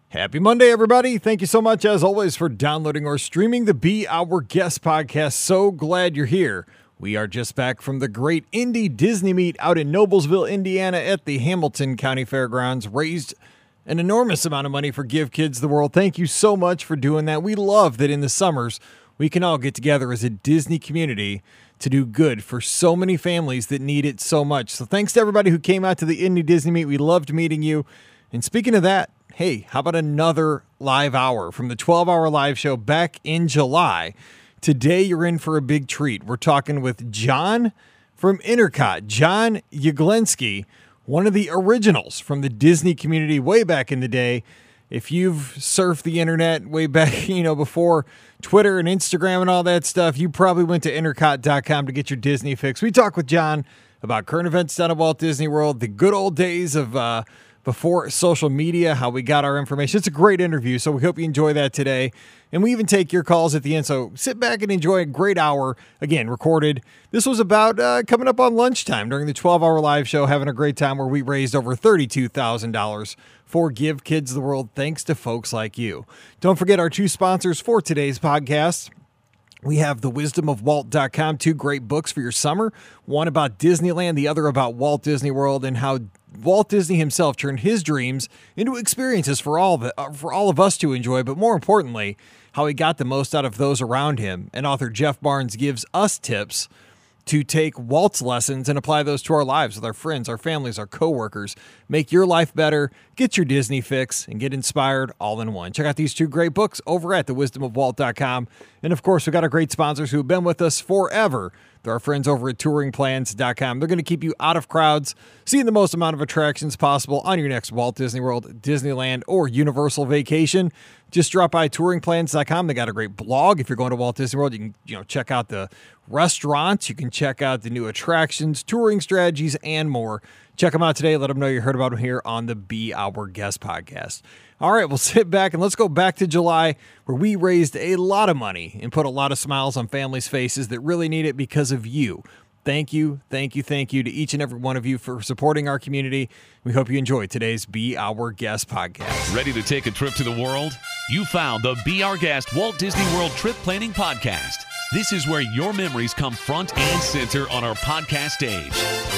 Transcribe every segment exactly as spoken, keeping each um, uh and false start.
Happy Monday, everybody. Thank you so much, as always, for downloading or streaming the Be Our Guest podcast. So glad you're here. We are just back from the great Indy Disney Meet out in Noblesville, Indiana at the Hamilton County Fairgrounds. Raised an enormous amount of money for Give Kids the World. Thank you so much for doing that. We love that in the summers, we can all get together as a Disney community to do good for so many families that need it so much. So thanks to everybody who came out to the Indy Disney Meet. We loved meeting you. And speaking of that, hey, how about another live hour from the twelve-hour live show back in July? Today, you're in for a big treat. We're talking with John from Intercot, John Yaglenski, one of the originals from the Disney community way back in the day. If you've surfed the internet way back, you know, before Twitter and Instagram and all that stuff, you probably went to intercot dot com to get your Disney fix. We talk with John about current events down at Walt Disney World, the good old days of uh, before social media, how we got our information. It's a great interview, so we hope you enjoy that today. And we even take your calls at the end, so sit back and enjoy a great hour, again, recorded. This was about uh, coming up on lunchtime during the twelve-hour live show, having a great time where we raised over thirty-two thousand dollars for Give Kids the World, thanks to folks like you. Don't forget our two sponsors for today's podcast. We have the wisdom of walt dot com, two great books for your summer, one about Disneyland, the other about Walt Disney World and how Walt Disney himself turned his dreams into experiences for all of it, uh, for all of us to enjoy, but more importantly, how he got the most out of those around him. And author Jeff Barnes gives us tips to take Walt's lessons and apply those to our lives with our friends, our families, our coworkers. Make your life better, get your Disney fix, and get inspired all in one. Check out these two great books over at the wisdom of walt dot com. And of course, we've got our great sponsors who have been with us forever. They're our friends over at touring plans dot com. They're going to keep you out of crowds, seeing the most amount of attractions possible on your next Walt Disney World, Disneyland, or Universal vacation. Just drop by touring plans dot com. They got a great blog. If you're going to Walt Disney World, you can you know check out the restaurants. You can check out the new attractions, touring strategies, and more. Check them out today. Let them know you heard about them here on the Be Our Guest podcast. All right, we'll sit back and let's go back to July, where we raised a lot of money and put a lot of smiles on families' faces that really need it because of you. Thank you, thank you, thank you to each and every one of you for supporting our community. We hope you enjoy today's Be Our Guest podcast. Ready to take a trip to the world? You found the Be Our Guest Walt Disney World Trip Planning Podcast. This is where your memories come front and center on our podcast stage.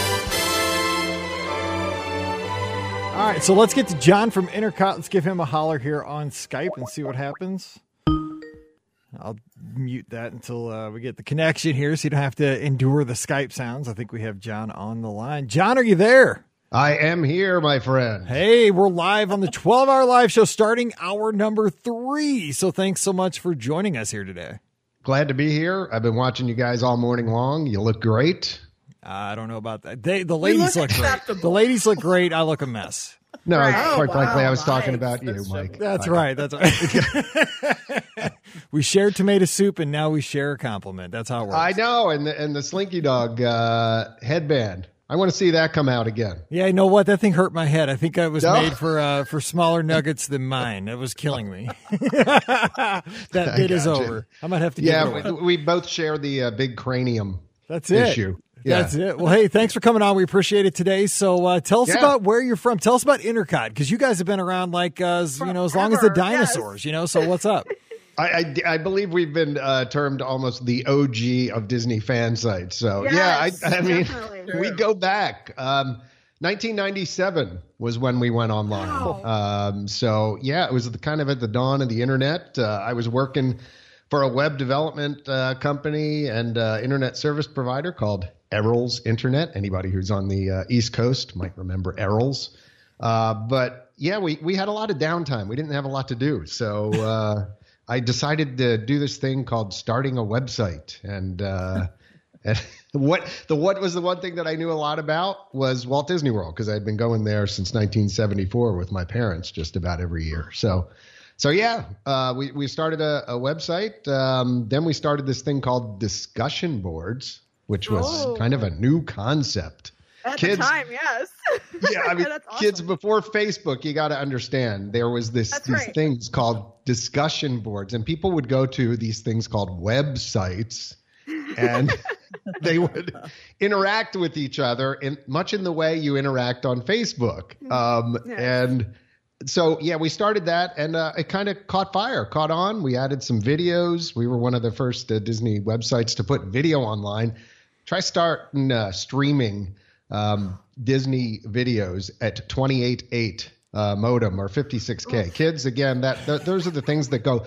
All right, so let's get to John from Intercot. Let's give him a holler here on Skype and see what happens. I'll mute that until uh, we get the connection here so you don't have to endure the Skype sounds. I think we have John on the line. John, are you there? I am here, my friend. Hey, we're live on the twelve-hour live show starting hour number three. So thanks so much for joining us here today. Glad to be here. I've been watching you guys all morning long. You look great. Uh, I don't know about that. They, the ladies look, look great. The ladies look great. I look a mess. No, right. quite oh, frankly, wow, I was nice. talking about you, That's Mike. That's I, right. That's right. We shared tomato soup, and now we share a compliment. That's how it works. I know, and the, and the Slinky Dog uh, headband. I want to see that come out again. Yeah, you know what? That thing hurt my head. I think it was No? made for uh, for smaller nuggets than mine. It was killing me. That bit is gotcha. over. I might have to get Yeah, it away. we, we both share the uh, big cranium That's it. issue. Yeah. That's it. Well, hey, thanks for coming on. We appreciate it today. So uh, tell us Yeah. about where you're from. Tell us about Intercot, because you guys have been around like, uh, as, you know, as long as the Forever, yes. dinosaurs, you know, so what's up? I, I, I believe we've been uh, termed almost the O G of Disney fan sites. So, Yes, yeah, I, I mean, definitely. we go back. Um, nineteen ninety-seven was when we went online. Wow. Um, so, yeah, it was the, kind of at the dawn of the internet. Uh, I was working for a web development uh, company and uh, internet service provider called Errol's Internet. Anybody who's on the uh, East Coast might remember Errol's. Uh, but, yeah, we, we had a lot of downtime. We didn't have a lot to do. So uh, I decided to do this thing called starting a website. And, uh, and what the what was the one thing that I knew a lot about was Walt Disney World, because I'd been going there since nineteen seventy-four with my parents just about every year. So, so yeah, uh, we, we started a, a website. Um, then we started this thing called discussion boards, which was Oh. kind of a new concept. At Kids- the time, yes. Yeah, I mean, That's awesome. kids before Facebook, you got to understand there was this That's these right. things called discussion boards, and people would go to these things called websites, and they would interact with each other in much in the way you interact on Facebook. Um, Yes. And so yeah, we started that, and uh, it kind of caught fire, caught on. We added some videos. We were one of the first uh, Disney websites to put video online. Try starting uh, streaming um, Disney videos at twenty-eight point eight uh, modem or fifty-six K. Kids, again, that th- those are the things that go.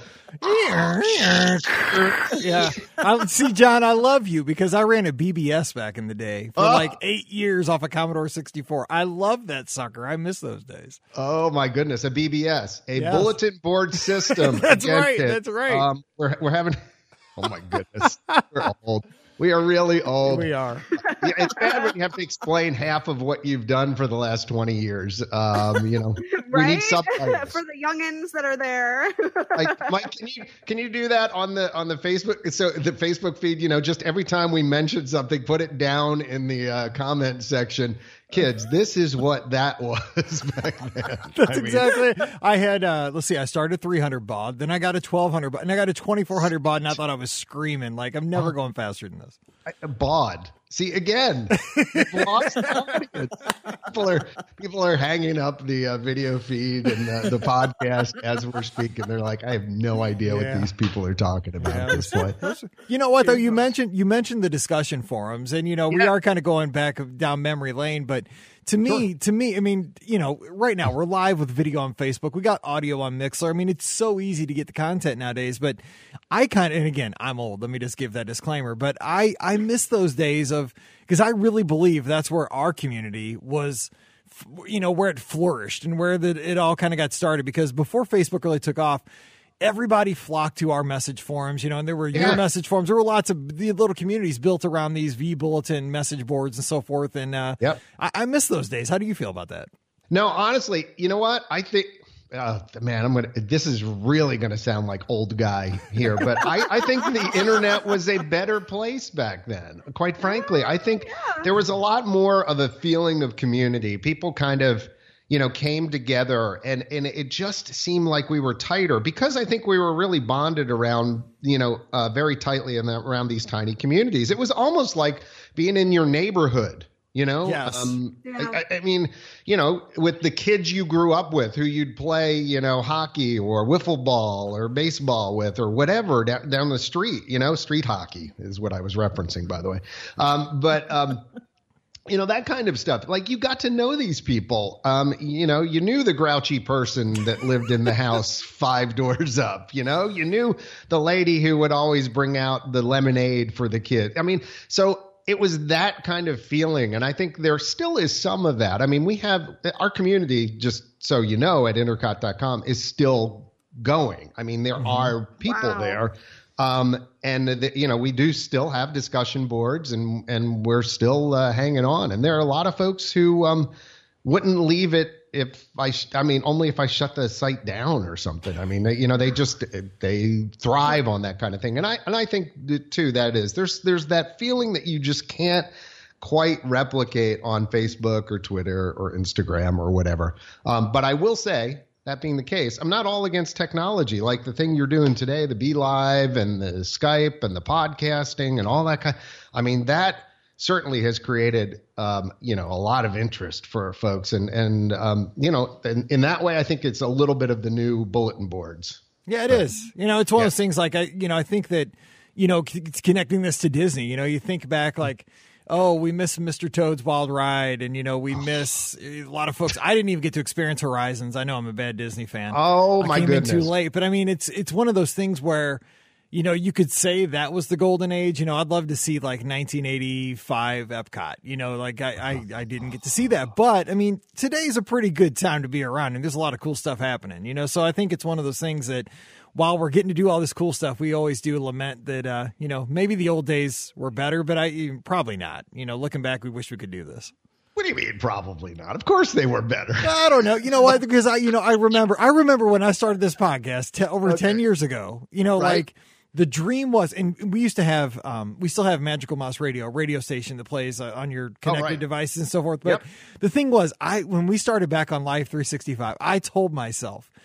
Yeah. I, see, John, I love you because I ran a B B S back in the day for Oh. like eight years off a Commodore sixty-four. I love that sucker. I miss those days. Oh my goodness, a B B S, a Yes. bulletin board system. That's Again, right, kids, that's right. Um, we're we're having. Oh my goodness, we're old. We are really old. We are. Yeah, it's bad when you have to explain half of what you've done for the last twenty years. Um, you know, we Right? need subtitles. For the youngins that are there. Like, Mike, can you can you do that on the on the Facebook? So the Facebook feed, you know, just every time we mention something, put it down in the uh, comment section. Kids, this is what that was back then. That's I mean, exactly. I had, uh, let's see, I started three hundred baud, then I got a twelve hundred baud, and I got a twenty-four hundred baud, and I thought I was screaming. Like, I'm never going faster than this. I- baud. See, again, we've lost the audience. People are people are hanging up the uh, video feed and uh, the podcast as we're speaking. They're like, I have no idea Yeah. what these people are talking about at this point. You know what, though? You mentioned you mentioned the discussion forums, and, you know, we Yeah. are kind of going back down memory lane, but to me, Sure. to me, I mean, you know, right now we're live with video on Facebook. We got audio on Mixler. I mean, it's so easy to get the content nowadays, but I kind of, and again, I'm old. Let me just give that disclaimer, but I, I miss those days of, because I really believe that's where our community was, you know, where it flourished and where the, it all kind of got started, because before Facebook really took off, everybody flocked to our message forums, you know, and there were your Yeah. message forums. There were lots of the little communities built around these V bulletin message boards and so forth. And uh, Yep. I, I miss those days. How do you feel about that? No, honestly, you know what? I think, uh, man, I'm gonna. This is really gonna sound like old guy here, but I, I think the internet was a better place back then. Quite frankly, I think there was a lot more of a feeling of community. People kind of, you know, came together, and and it just seemed like we were tighter because I think we were really bonded around, you know, uh, very tightly in the, around these tiny communities. It was almost like being in your neighborhood. You know, Yes. um, Yeah. I, I mean, you know, with the kids you grew up with, who you'd play, you know, hockey or wiffle ball or baseball with or whatever down, down the street. You know, street hockey is what I was referencing, by the way. Um, but um, you know, that kind of stuff. Like, you got to know these people. Um, you know, you knew the grouchy person that lived in the house five doors up. You know, you knew the lady who would always bring out the lemonade for the kid. I mean, so. It was that kind of feeling, and I think there still is some of that. I mean, we have our community, just so you know, at intercot dot com is still going. I mean, there are people Wow. there, um, and the, you know, we do still have discussion boards, and and we're still uh, hanging on. And there are a lot of folks who um, wouldn't leave it if I, sh- I mean, only if I shut the site down or something. I mean, they, you know, they just they thrive on that kind of thing, and I and I think that, too that is there's there's that feeling that you just can't quite replicate on Facebook or Twitter or Instagram or whatever. Um, but I will say, that being the case, I'm not all against technology, like the thing you're doing today, the Be Live and the Skype and the podcasting and all that kind. I mean, that certainly has created, um, you know, a lot of interest for folks. And, and um, you know, in, in that way, I think it's a little bit of the new bulletin boards. Yeah, it is. You know, it's one Yeah. of those things like, I, you know, I think that, you know, c- connecting this to Disney, you know, you think back like, oh, we miss Mister Toad's Wild Ride, and, you know, we miss a lot of folks. I didn't even get to experience Horizons. I know I'm a bad Disney fan. Oh, I my came goodness. in too late. But I mean, it's it's one of those things where, you know, you could say that was the golden age. You know, I'd love to see like nineteen eighty-five Epcot. You know, like I, I, I didn't get to see that. But I mean, today's a pretty good time to be around, and there's a lot of cool stuff happening. You know, so I think it's one of those things that while we're getting to do all this cool stuff, we always do lament that, uh, you know, maybe the old days were better, but I probably not. You know, looking back, we wish we could do this. What do you mean? Probably not. Of course they were better. I don't know. You know what? Because I, you know, I remember, I remember when I started this podcast te- over Okay. ten years ago, you know, Right. like the dream was, and we used to have, um, we still have Magical Mouse Radio, a radio station that plays uh, on your connected right. devices and so forth. But Yep. the thing was, I, when we started back on Live three sixty-five, I told myself,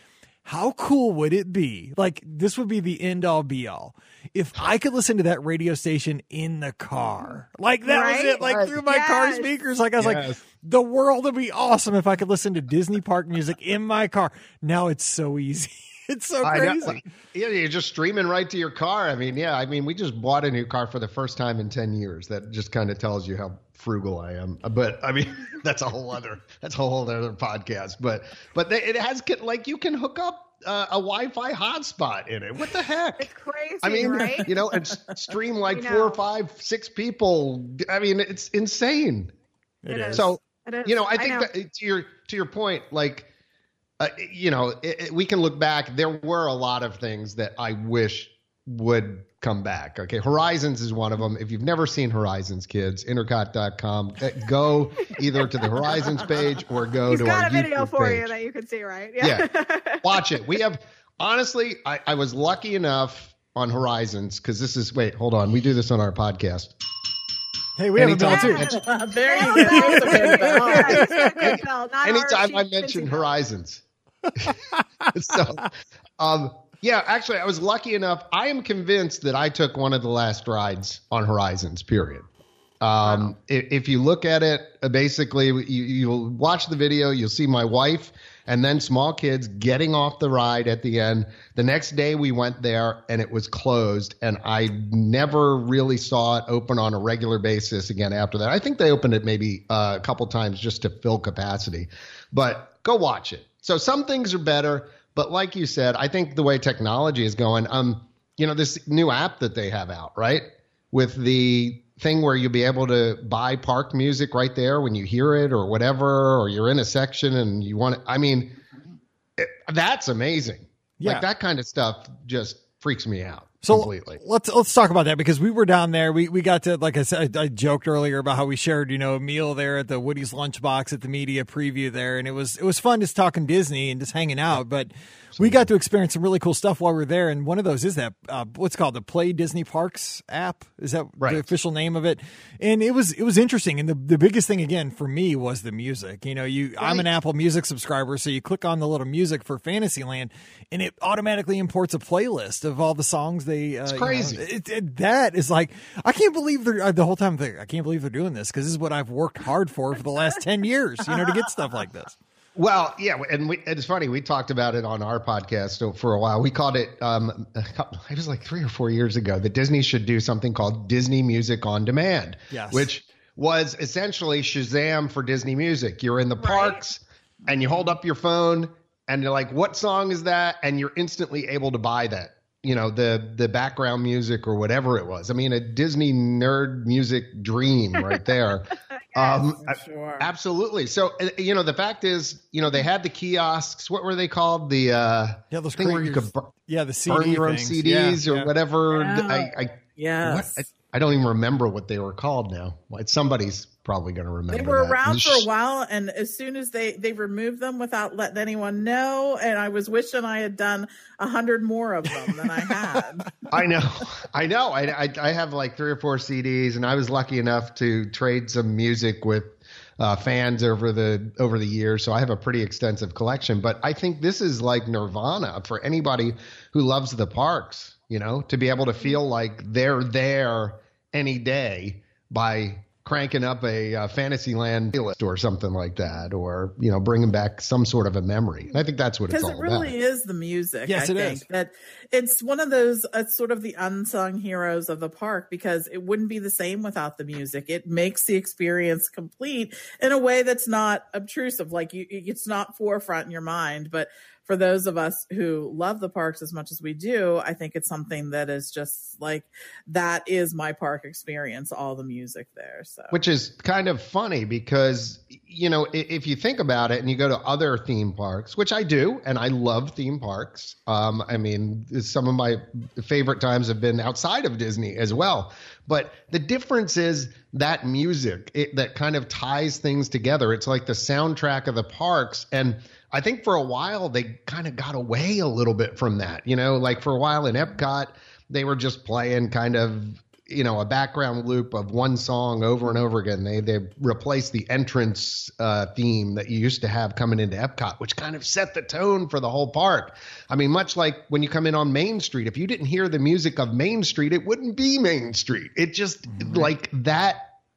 how cool would it be? Like, this would be the end all be all. If I could listen to that radio station in the car, like that Right? was it, like through my Yes. car speakers. Like I was Yes. like, the world would be awesome if I could listen to Disney park music in my car. Now it's so easy. It's so I crazy. know. Like, yeah, you're just streaming right to your car. I mean, yeah, I mean, we just bought a new car for the first time in ten years. That just kind of tells you how frugal I am. But I mean, that's a whole other, that's a whole other podcast. But, but they, it has, like, you can hook up uh, a Wi-Fi hotspot in it. What the heck? It's crazy, I mean, right? you know, and s- stream like I four or know. five, six people. I mean, it's insane. It It is. is. So, It is. you know, I think know. that to your to your point, like, uh, you know, it, it- we can look back. There were a lot of things that I wish would come back. Okay, Horizons is one of them. If you've never seen Horizons, kids, intercot dot com, uh, go either to the Horizons page or go He's to got our a video YouTube for page. you that you can see, right? Yeah. Watch it. We have, honestly, I, I was lucky enough on Horizons because this is, wait, hold on. We do this on our podcast. Hey, we have a bell Anytime- too. there you Yeah. go. There's a good bell. Yeah, it's got a good bell, not our Anytime I cheap mention fancy bell. Horizons. so, um, yeah, actually, I was lucky enough. I am convinced that I took one of the last rides on Horizons, period. Um, if, if you look at it, uh, basically, you, you'll watch the video, you'll see my wife and then small kids getting off the ride at the end. The next day we went there and it was closed, and I never really saw it open on a regular basis again after that. I think they opened it maybe uh, a couple times just to fill capacity, but go watch it. So some things are better, but like you said, I think the way technology is going, um, you know, this new app that they have out, right? With the thing where you'll be able to buy park music right there when you hear it or whatever, or you're in a section and you want it. I mean, it, that's amazing. Yeah. Like that kind of stuff just freaks me out So completely. let's let's talk about that, because we were down there. We we got to, like I said, I, I joked earlier about how we shared, you know, a meal there at the Woody's Lunchbox at the media preview there, and it was it was fun just talking Disney and just hanging out. But we got to experience some really cool stuff while we were there, and one of those is that uh, what's called the Play Disney Parks app. Is that Right. the official name of it? And it was it was interesting. And the the biggest thing again for me was the music. You know, you I'm an Right. Apple Music subscriber, so you click on the little music for Fantasyland, and it automatically imports a playlist of all the songs they. Uh, It's you know, crazy. it, it, that is like, I can't believe they're uh, the whole time. They're, I can't believe they're doing this, because this is what I've worked hard for for the last ten years, you know, to get stuff like this. Well, yeah, and we, it's funny. We talked about it on our podcast for a while. We called it, um, it was like three or four years ago, that Disney should do something called Disney Music on Demand, Yes. which was essentially Shazam for Disney music. You're in the Right. parks and you hold up your phone and you're like, what song is that? And you're instantly able to buy that, you know, the, the background music or whatever it was. I mean, a Disney nerd music dream right there. Um, Sure. Absolutely. So, uh, you know, the fact is, you know, they had the kiosks. What were they called? The uh, Yeah, those thing where you great- could bur- Yeah, the C D burn your own things. C Ds Yeah, or yeah. whatever. Yeah. I, I, what? Yes. I, I don't even remember what they were called now. Well, Somebody's probably going to remember. They were that. around for a while, and as soon as they they removed them without letting anyone know, and I was wishing I had done a hundred more of them than I had. I know, I know. I, I I have like three or four C Ds, and I was lucky enough to trade some music with uh, fans over the over the years. So I have a pretty extensive collection. But I think this is like nirvana for anybody who loves the parks. You know, to be able to feel like they're there any day by cranking up a uh, Fantasyland playlist or something like that, or, you know, bringing back some sort of a memory. And I think that's what it's Because all it really about. is the music. Yes, I it think is. that it's one of those uh, sort of the unsung heroes of the park, because it wouldn't be the same without the music. It makes the experience complete in a way that's not obtrusive. Like you, it's not forefront in your mind, but for those of us who love the parks as much as we do, I think it's something that is just like, that is my park experience, all the music there. So, Which is kind of funny because, you know, i- if you think about it and you go to other theme parks, which I do, and I love theme parks. Um, I mean, some of my favorite times have been outside of Disney as well. But the difference is that music it, that kind of ties things together. It's like the soundtrack of the parks. And I think for a while they kind of got away a little bit from that. You know, like for a while in Epcot, they were just playing kind of, you know, a background loop of one song over and over again. They they replaced the entrance uh, theme that you used to have coming into Epcot, which kind of set the tone for the whole park. I mean, much like when you come in on Main Street, if you didn't hear the music of Main Street, it wouldn't be Main Street. It just mm-hmm. like that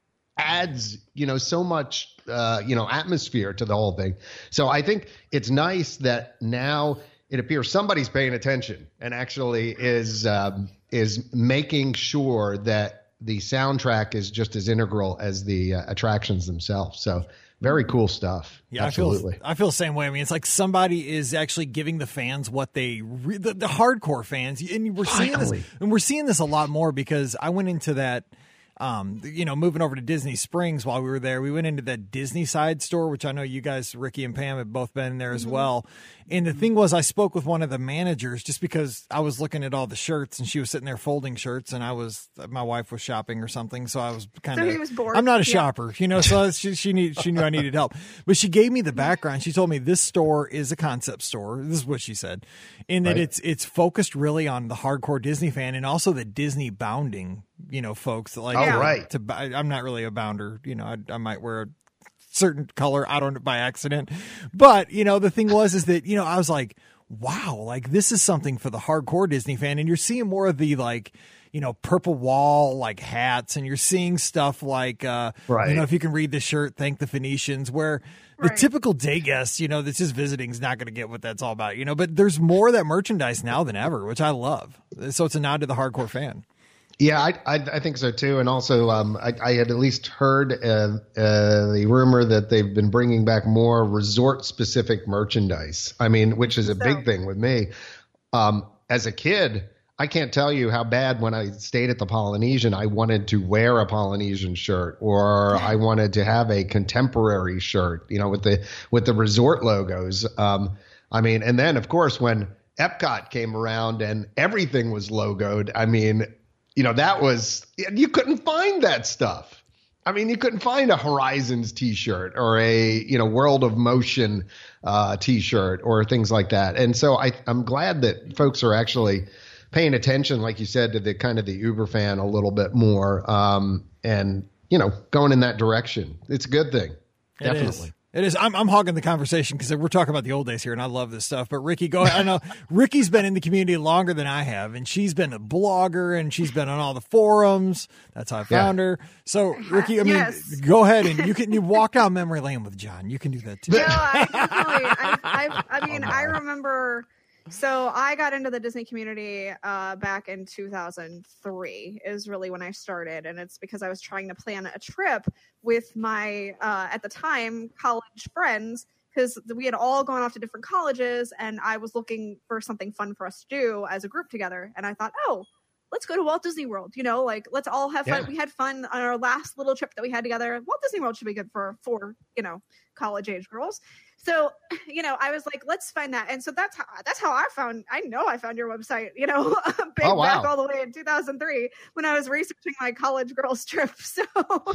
adds, you know, so much, uh, you know, atmosphere to the whole thing. So I think it's nice that now it appears somebody's paying attention and actually is um, is making sure that the soundtrack is just as integral as the uh, attractions themselves. So very cool stuff. Yeah, absolutely. I feel, I feel the same way. I mean, it's like somebody is actually giving the fans what they re- the, the hardcore fans, and we're seeing Finally. this, and we're seeing this a lot more because I went into that. Um, you know, moving over to Disney Springs while we were there, we went into that Disney side store, which I know you guys, Ricky and Pam, have both been there as Mm-hmm. well. And the thing was, I spoke with one of the managers just because I was looking at all the shirts and she was sitting there folding shirts and I was, my wife was shopping or something. So I was kind of, So he was bored. I'm not a Yeah. shopper, you know, so she, she need, she knew I needed help, but she gave me the background. She told me this store is a concept store. This is what she said. And that Right. it's, it's focused really on the hardcore Disney fan and also the Disney bounding, you know, folks that like, Oh, to- right. to buy. I'm not really a bounder, you know, I, I might wear a certain color. I don't by accident, but you know, the thing was, is that, you know, I was like, wow, like this is something for the hardcore Disney fan. And you're seeing more of the, like, you know, purple wall, like hats, and you're seeing stuff like, uh, Right. you know, if you can read the shirt, thank the Phoenicians, where the Right. typical day guest, you know, that's just visiting is not going to get what that's all about, you know, but there's more of that merchandise now than ever, which I love. So it's a nod to the hardcore fan. Yeah, I, I I think so too. And also, um, I, I had at least heard uh, uh, the rumor that they've been bringing back more resort-specific merchandise. I mean, which is a So- big thing with me. Um, as a kid, I can't tell you how bad when I stayed at the Polynesian, I wanted to wear a Polynesian shirt, or I wanted to have a contemporary shirt, you know, with the with the resort logos. Um, I mean, and then of course when Epcot came around and everything was logoed, I mean, you know, that was, you couldn't find that stuff. I mean, you couldn't find a Horizons t-shirt or a, you know, World of Motion uh, t-shirt or things like that. And so I, I'm glad that folks are actually paying attention, like you said, to the kind of the Uber fan a little bit more, um, and, you know, going in that direction. It's a good thing. It Definitely. is. It is. I'm, I'm hogging the conversation because we're talking about the old days here, and I love this stuff. But Ricky, go ahead. I know Ricky's been in the community longer than I have, and she's been a blogger, and she's been on all the forums. That's how I found Yeah. her. So, Ricky, I mean, Yes. go ahead and you can you walk down memory lane with John. You can do that too. No, I definitely. I, I, I mean, I remember. So I got into the Disney community uh, back in two thousand three is really when I started. And it's because I was trying to plan a trip with my, uh, at the time, college friends, because we had all gone off to different colleges and I was looking for something fun for us to do as a group together. And I thought, oh, let's go to Walt Disney World. You know, like, let's all have fun. Yeah. We had fun on our last little trip that we had together. Walt Disney World should be good for four, you know, college age girls. So, you know, I was like, let's find that. And so that's how, that's how I found, I know I found your website, you know, big Oh, wow. back all the way in two thousand three when I was researching my college girls trip. So,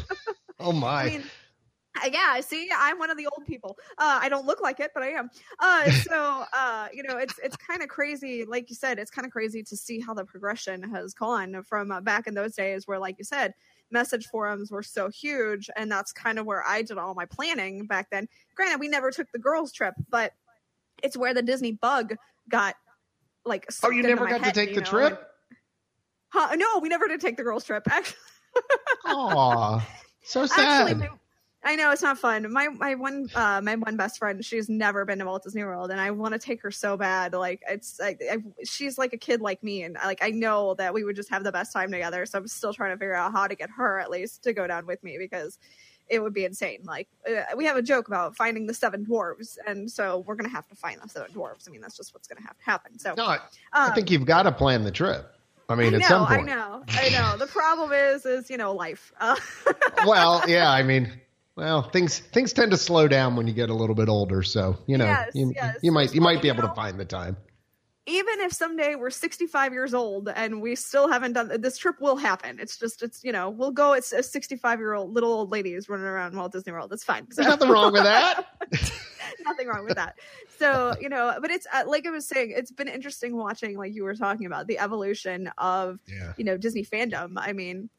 Oh my. I mean, uh, yeah, see, I'm one of the old people. Uh, I don't look like it, but I am. Uh, so, uh, you know, it's it's kind of crazy. Like you said, it's kind of crazy to see how the progression has gone from uh, back in those days where, like you said, message forums were so huge. And that's kind of where I did all my planning back then. Granted, we never took the girls trip, but it's where the Disney bug got like, oh, sucked you into never my got head, to take you the know, trip? like- huh? No, we never did take the girls trip. Actually, Aw, so sad. Actually, my, I know it's not fun. My my one uh, my one best friend, she's never been to Walt Disney World, and I want to take her so bad. Like it's like I, she's like a kid like me, and like I know that we would just have the best time together. So I'm still trying to figure out how to get her at least to go down with me because it would be insane. Like uh, we have a joke about finding the seven dwarves, and so we're gonna have to find the seven dwarves. I mean, that's just what's gonna have to happen. So no, I, um, I think you've got to plan the trip. I mean, I at know, some I point. know, I know. The problem is, is you know, life. Uh, Well, yeah, I mean, well, things things tend to slow down when you get a little bit older. So, you know, Yes, you, yes. you might you might be Well, able you to know- find the time. even if someday we're sixty-five years old and we still haven't done this trip will happen. It's just, it's, you know, we'll go. It's a sixty-five year old little old ladies running around Walt Disney World. It's fine. So, There's nothing wrong with that. nothing wrong with that. So, you know, but it's uh, like I was saying, it's been interesting watching, like you were talking about the evolution of, Yeah. you know, Disney fandom. I mean,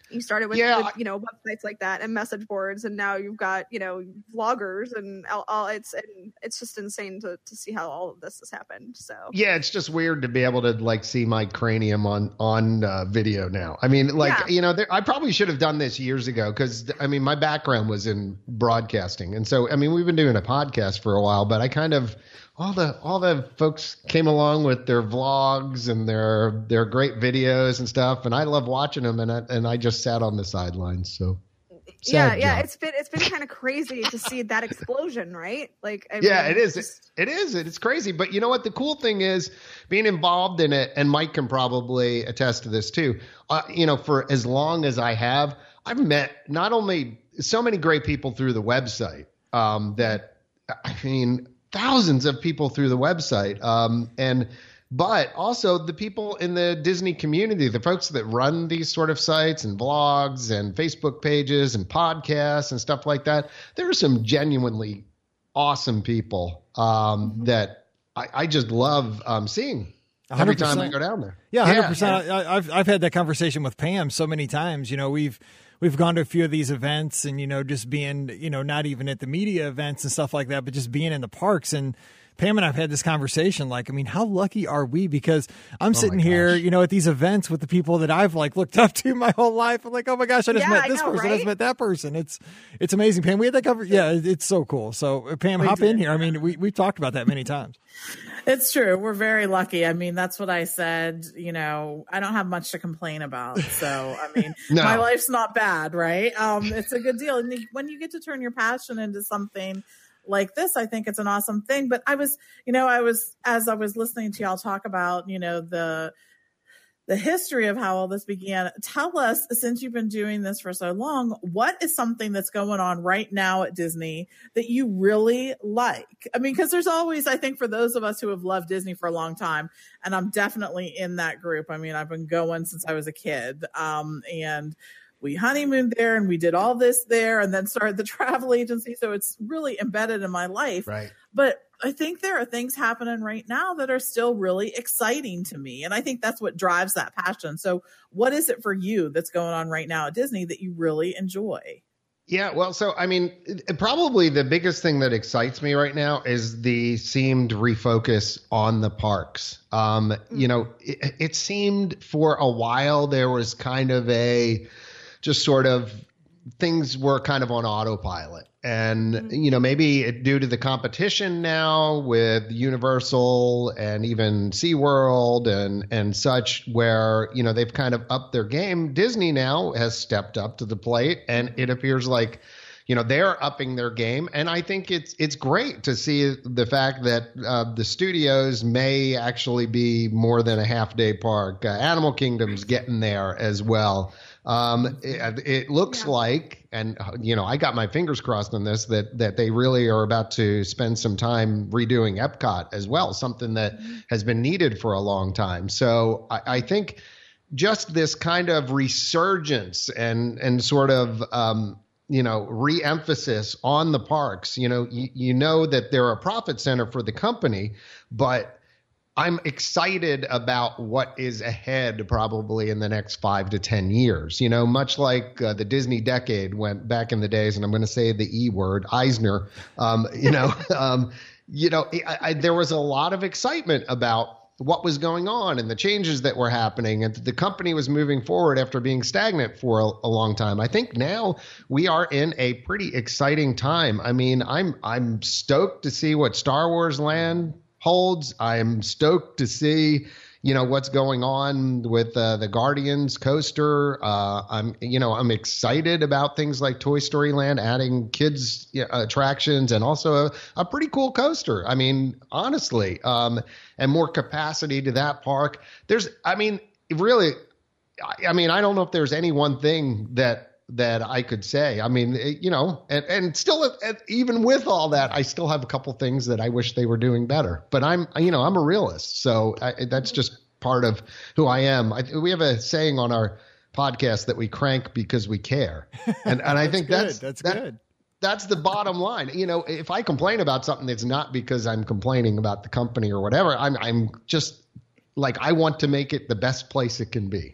You started with, Yeah, with, you know, websites like that and message boards, and now you've got, you know, vloggers and all, all it's and it's just insane to, to see how all of this has happened. So yeah, it's just weird to be able to like see my cranium on on uh, video now. I mean, like Yeah. you know, there, I probably should have done this years ago because I mean, my background was in broadcasting, and so I mean, we've been doing a podcast for a while, but I kind of all the all the folks came along with their vlogs and their their great videos and stuff, and I love watching them, and I, and I just sat on the sidelines. So yeah, sad yeah, job. it's been it's been kind of crazy to see that explosion, right? Like, I Yeah, mean, it is. just- It is. It's crazy. But you know what? The cool thing is being involved in it, and Mike can probably attest to this too. Uh, you know, for as long as I have, I've met not only so many great people through the website um, that, I mean, thousands of people through the website. Um, and but also the people in the Disney community, the folks that run these sort of sites and blogs and Facebook pages and podcasts and stuff like that. There are some genuinely awesome people um, that I, I just love um, seeing every time I go down there. Yeah, one hundred percent. I, I've I've had that conversation with Pam so many times. You know, we've we've gone to a few of these events, and you know, just being, you know, not even at the media events and stuff like that, but just being in the parks. And Pam and I've had this conversation. Like, I mean, how lucky are we? Because I'm sitting here, you know, at these events with the people that I've like looked up to my whole life. I'm like, oh my gosh, I just Yeah, met I this know, person, I right? just met that person. It's it's amazing, Pam. We had that cover. Yeah, it- it's so cool. So, uh, Pam, hop in here. I mean, we we talked about that many times. It's true. We're very lucky. I mean, that's what I said. You know, I don't have much to complain about. So, I mean, No. my life's not bad, right? Um, it's a good deal. And when you get to turn your passion into something like this, I think it's an awesome thing. But I was, you know, I was, as I was listening to y'all talk about, you know, the, the history of how all this began. Tell us, since you've been doing this for so long, what is something that's going on right now at Disney that you really like? I mean, because there's always, I think, for those of us who have loved Disney for a long time, and I'm definitely in that group. I mean, I've been going since I was a kid, um, and we honeymooned there, and we did all this there, and then started the travel agency. So it's really embedded in my life. Right. But I think there are things happening right now that are still really exciting to me. And I think that's what drives that passion. So what is it for you that's going on right now at Disney that you really enjoy? Yeah, well, so I mean, it- probably the biggest thing that excites me right now is the seemed refocus on the parks. Um, You know, it, it seemed for a while there was kind of a just sort of things were kind of on autopilot. And, you know, maybe it, due to the competition now with Universal and even SeaWorld and, and such, where, you know, they've kind of upped their game. Disney now has stepped up to the plate, and it appears like, you know, they're upping their game. And I think it's it's great to see the fact that uh, the studios may actually be more than a half day park. Uh, Animal Kingdom's getting there as well. Um, it, it looks Yeah. like, and uh, you know, I got my fingers crossed on this, that that they really are about to spend some time redoing Epcot as well, something that has been needed for a long time. So I, I think just this kind of resurgence and and sort of um, you know, re-emphasis on the parks. You know, you, you know that they're a profit center for the company, but I'm excited about what is ahead probably in the next five to ten years. You know, much like uh, the Disney decade went back in the days, and I'm going to say the E word, Eisner. Um, you know, um, you know, I, I, there was a lot of excitement about what was going on and the changes that were happening, and the company was moving forward after being stagnant for a, a long time. I think now we are in a pretty exciting time. I mean, I'm I'm stoked to see what Star Wars Land holds. I'm stoked to see, you know, what's going on with uh, the Guardians coaster. Uh, I'm, you know, I'm excited about things like Toy Story Land adding kids uh, attractions and also a, a pretty cool coaster. I mean, honestly, um, and more capacity to that park. There's, I mean, really, I, I mean, I don't know if there's any one thing that that I could say. I mean, it, you know, and, and still, uh, even with all that, I still have a couple things that I wish they were doing better. But I'm, you know, I'm a realist, so I, that's just part of who I am. I, we have a saying on our podcast that we crank because we care, and and I think good. that's That's that, good. That's the bottom line. You know, if I complain about something, it's not because I'm complaining about the company or whatever. I'm I'm just like, I want to make it the best place it can be.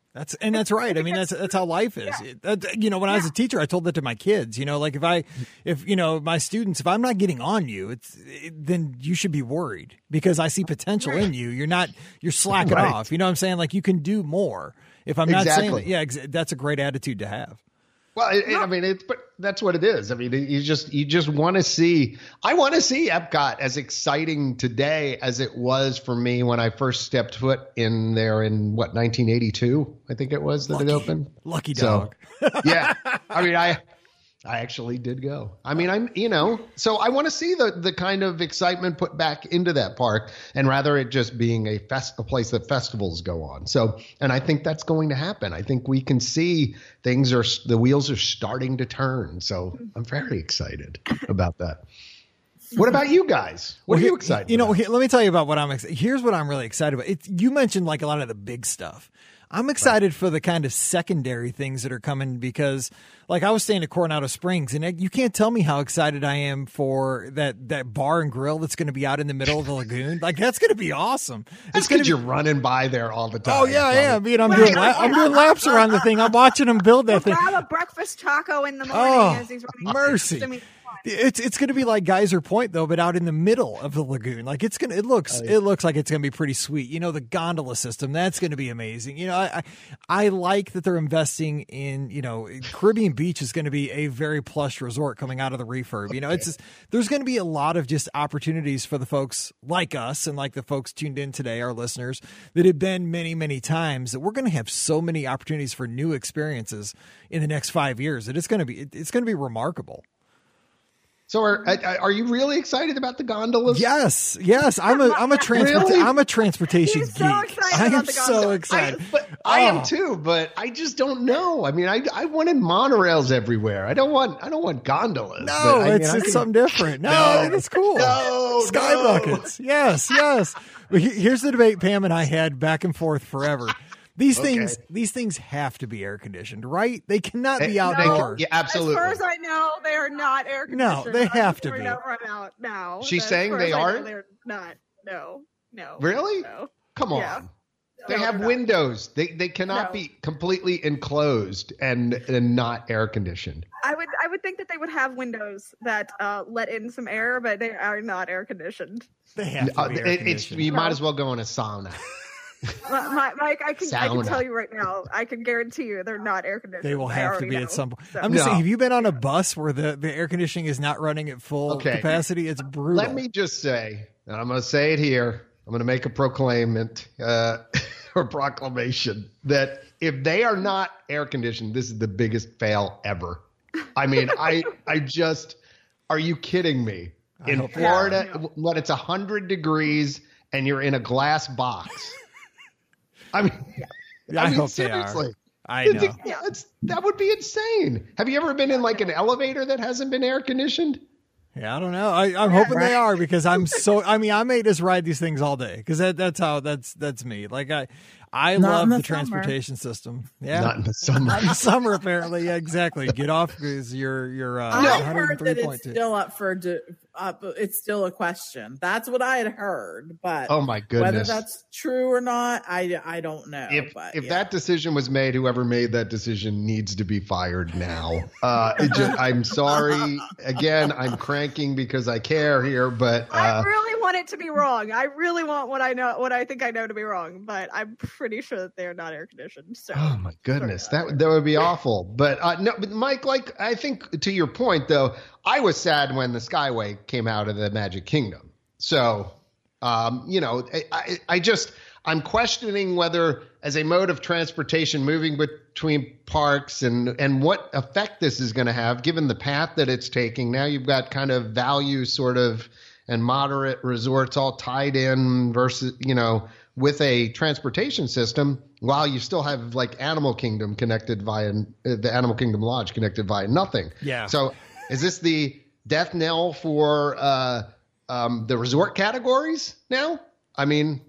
That's and that's right. I mean, that's that's how life is. Yeah. It, that, you know, when I was a teacher, I told that to my kids. You know, like if I, if you know, my students, if I'm not getting on you, it's it, then you should be worried because I see potential in you. You're not, you're slacking Right. off. You know what I'm saying? Like you can do more. If I'm not Exactly. saying that, yeah, ex- that's a great attitude to have. Well, it, it- I mean, it's but that's what it is. I mean, you just you just want to see. I want to see Epcot as exciting today as it was for me when I first stepped foot in there in what nineteen eighty-two, I think it was that Lucky. it opened. Lucky So, dog. yeah, I mean, I I actually did go. I mean, I'm you know, so I want to see the the kind of excitement put back into that park, and rather it just being a fest, a place that festivals go on. So, and I think that's going to happen. I think we can see things are the wheels are starting to turn. So I'm very excited about that. What about you guys? What Well, are you here- excited You know, about? here, let me tell you about what I'm excited. Here's what I'm really excited about. It's, you mentioned like a lot of the big stuff. I'm excited for the kind of secondary things that are coming because, like, I was staying at Coronado Springs, and you can't tell me how excited I am for that that bar and grill that's going to be out in the middle of the lagoon. Like, that's going to be awesome. That's gonna because be- you're running by there all the time. Oh yeah, yeah. I mean, I'm Right. doing la- I'm doing laps around the thing. I'm watching them build that thing. Grab a breakfast taco in the morning Oh, as he's running. mercy. I mean, It's it's going to be like Geyser Point though, but out in the middle of the lagoon. Like it's gonna, it looks, it looks like it's going to be pretty sweet. You know, the gondola system that's going to be amazing. You know, I, I I like that they're investing in. You know, Caribbean Beach is going to be a very plush resort coming out of the refurb. You know, it's just, there's going to be a lot of just opportunities for the folks like us and like the folks tuned in today, our listeners that have been many many times. That we're going to have so many opportunities for new experiences in the next five years. That it's going to be it's going to be remarkable. So are are you really excited about the gondolas? Yes, yes. I'm a I'm a transport Really? I'm a transportation He's geek. so excited I am about the so gondola. I, excited. but I Oh. am too, but I just don't know. I mean, I I wanted monorails everywhere. I don't want I don't want gondolas. No, but I mean, it's, I it's can- something different. No, No. it's cool. No, Sky no. buckets. Yes, yes. But he- here's the debate Pam and I had back and forth forever. These Okay. things these things have to be air conditioned, right? They cannot They- be they outdoor. can- yeah, absolutely. As far as I know, they are not air No, conditioned. they I'm have to sure be. they'll run out now. She's As saying far they as I know, aren't? They're not. No, no. Really? No. Come on. Yeah. They No, have they're not. windows. They they cannot No. be completely enclosed and and not air conditioned. I would I would think that they would have windows that uh, let in some air, but they are not air conditioned. They have to Uh, be air it- it's conditioned. you might No. as well go in a sauna. My, my, Mike, I can I can Sauna. tell you right now. I can guarantee you they're not air conditioned. They will I have to already be know. at some point. So- I'm just No. saying, have you been on a bus where the, the air conditioning is not running at full Okay. capacity? It's brutal. Let me just say, and I'm going to say it here. I'm going to make a proclaimment uh, or proclamation that if they are not air conditioned, this is the biggest fail ever. I mean, I I just are you kidding me? I In hope they Florida, are. when it's one hundred degrees and you're in a glass box. I mean, I, I mean, hope they seriously. are. I know. It's- it's- that would be insane. Have you ever been in like an elevator that hasn't been air conditioned? Yeah, I don't know. I, I'm hoping they are because I'm so. I mean, I may just ride these things all day because that, that's how that's that's me. Like I, I Not love in the, the summer. transportation system. Yeah, Not in the summer. Not in the summer apparently. Yeah, exactly. Get off because you're you're uh, I heard that it's one hundred three point two. still up for de- up. It's still a question. That's what I had heard, but Oh my goodness. whether that's true or not, I, I don't know. if but if yeah. that decision was made, whoever made that decision needs to be fired now. Uh, it just, I'm sorry. Again, I'm cranking because I care here, but I uh, really want it to be wrong. I really want what I know, what I think I know to be wrong, but I'm pretty sure that they're not air conditioned. So oh my goodness, that that would be awful. But uh, no, but Mike, like I think to your point though, I was sad when the Skyway came out of the Magic Kingdom. So, um, you know, I, I, I just I'm questioning whether, as a mode of transportation, moving between parks and and what effect this is going to have, given the path that it's taking. Now you've got kind of value sort of and moderate resorts all tied in versus, you know, with a transportation system, while you still have like Animal Kingdom connected via uh, the Animal Kingdom Lodge connected via nothing. Yeah. So is this the death knell for uh, um, the resort categories now? I mean,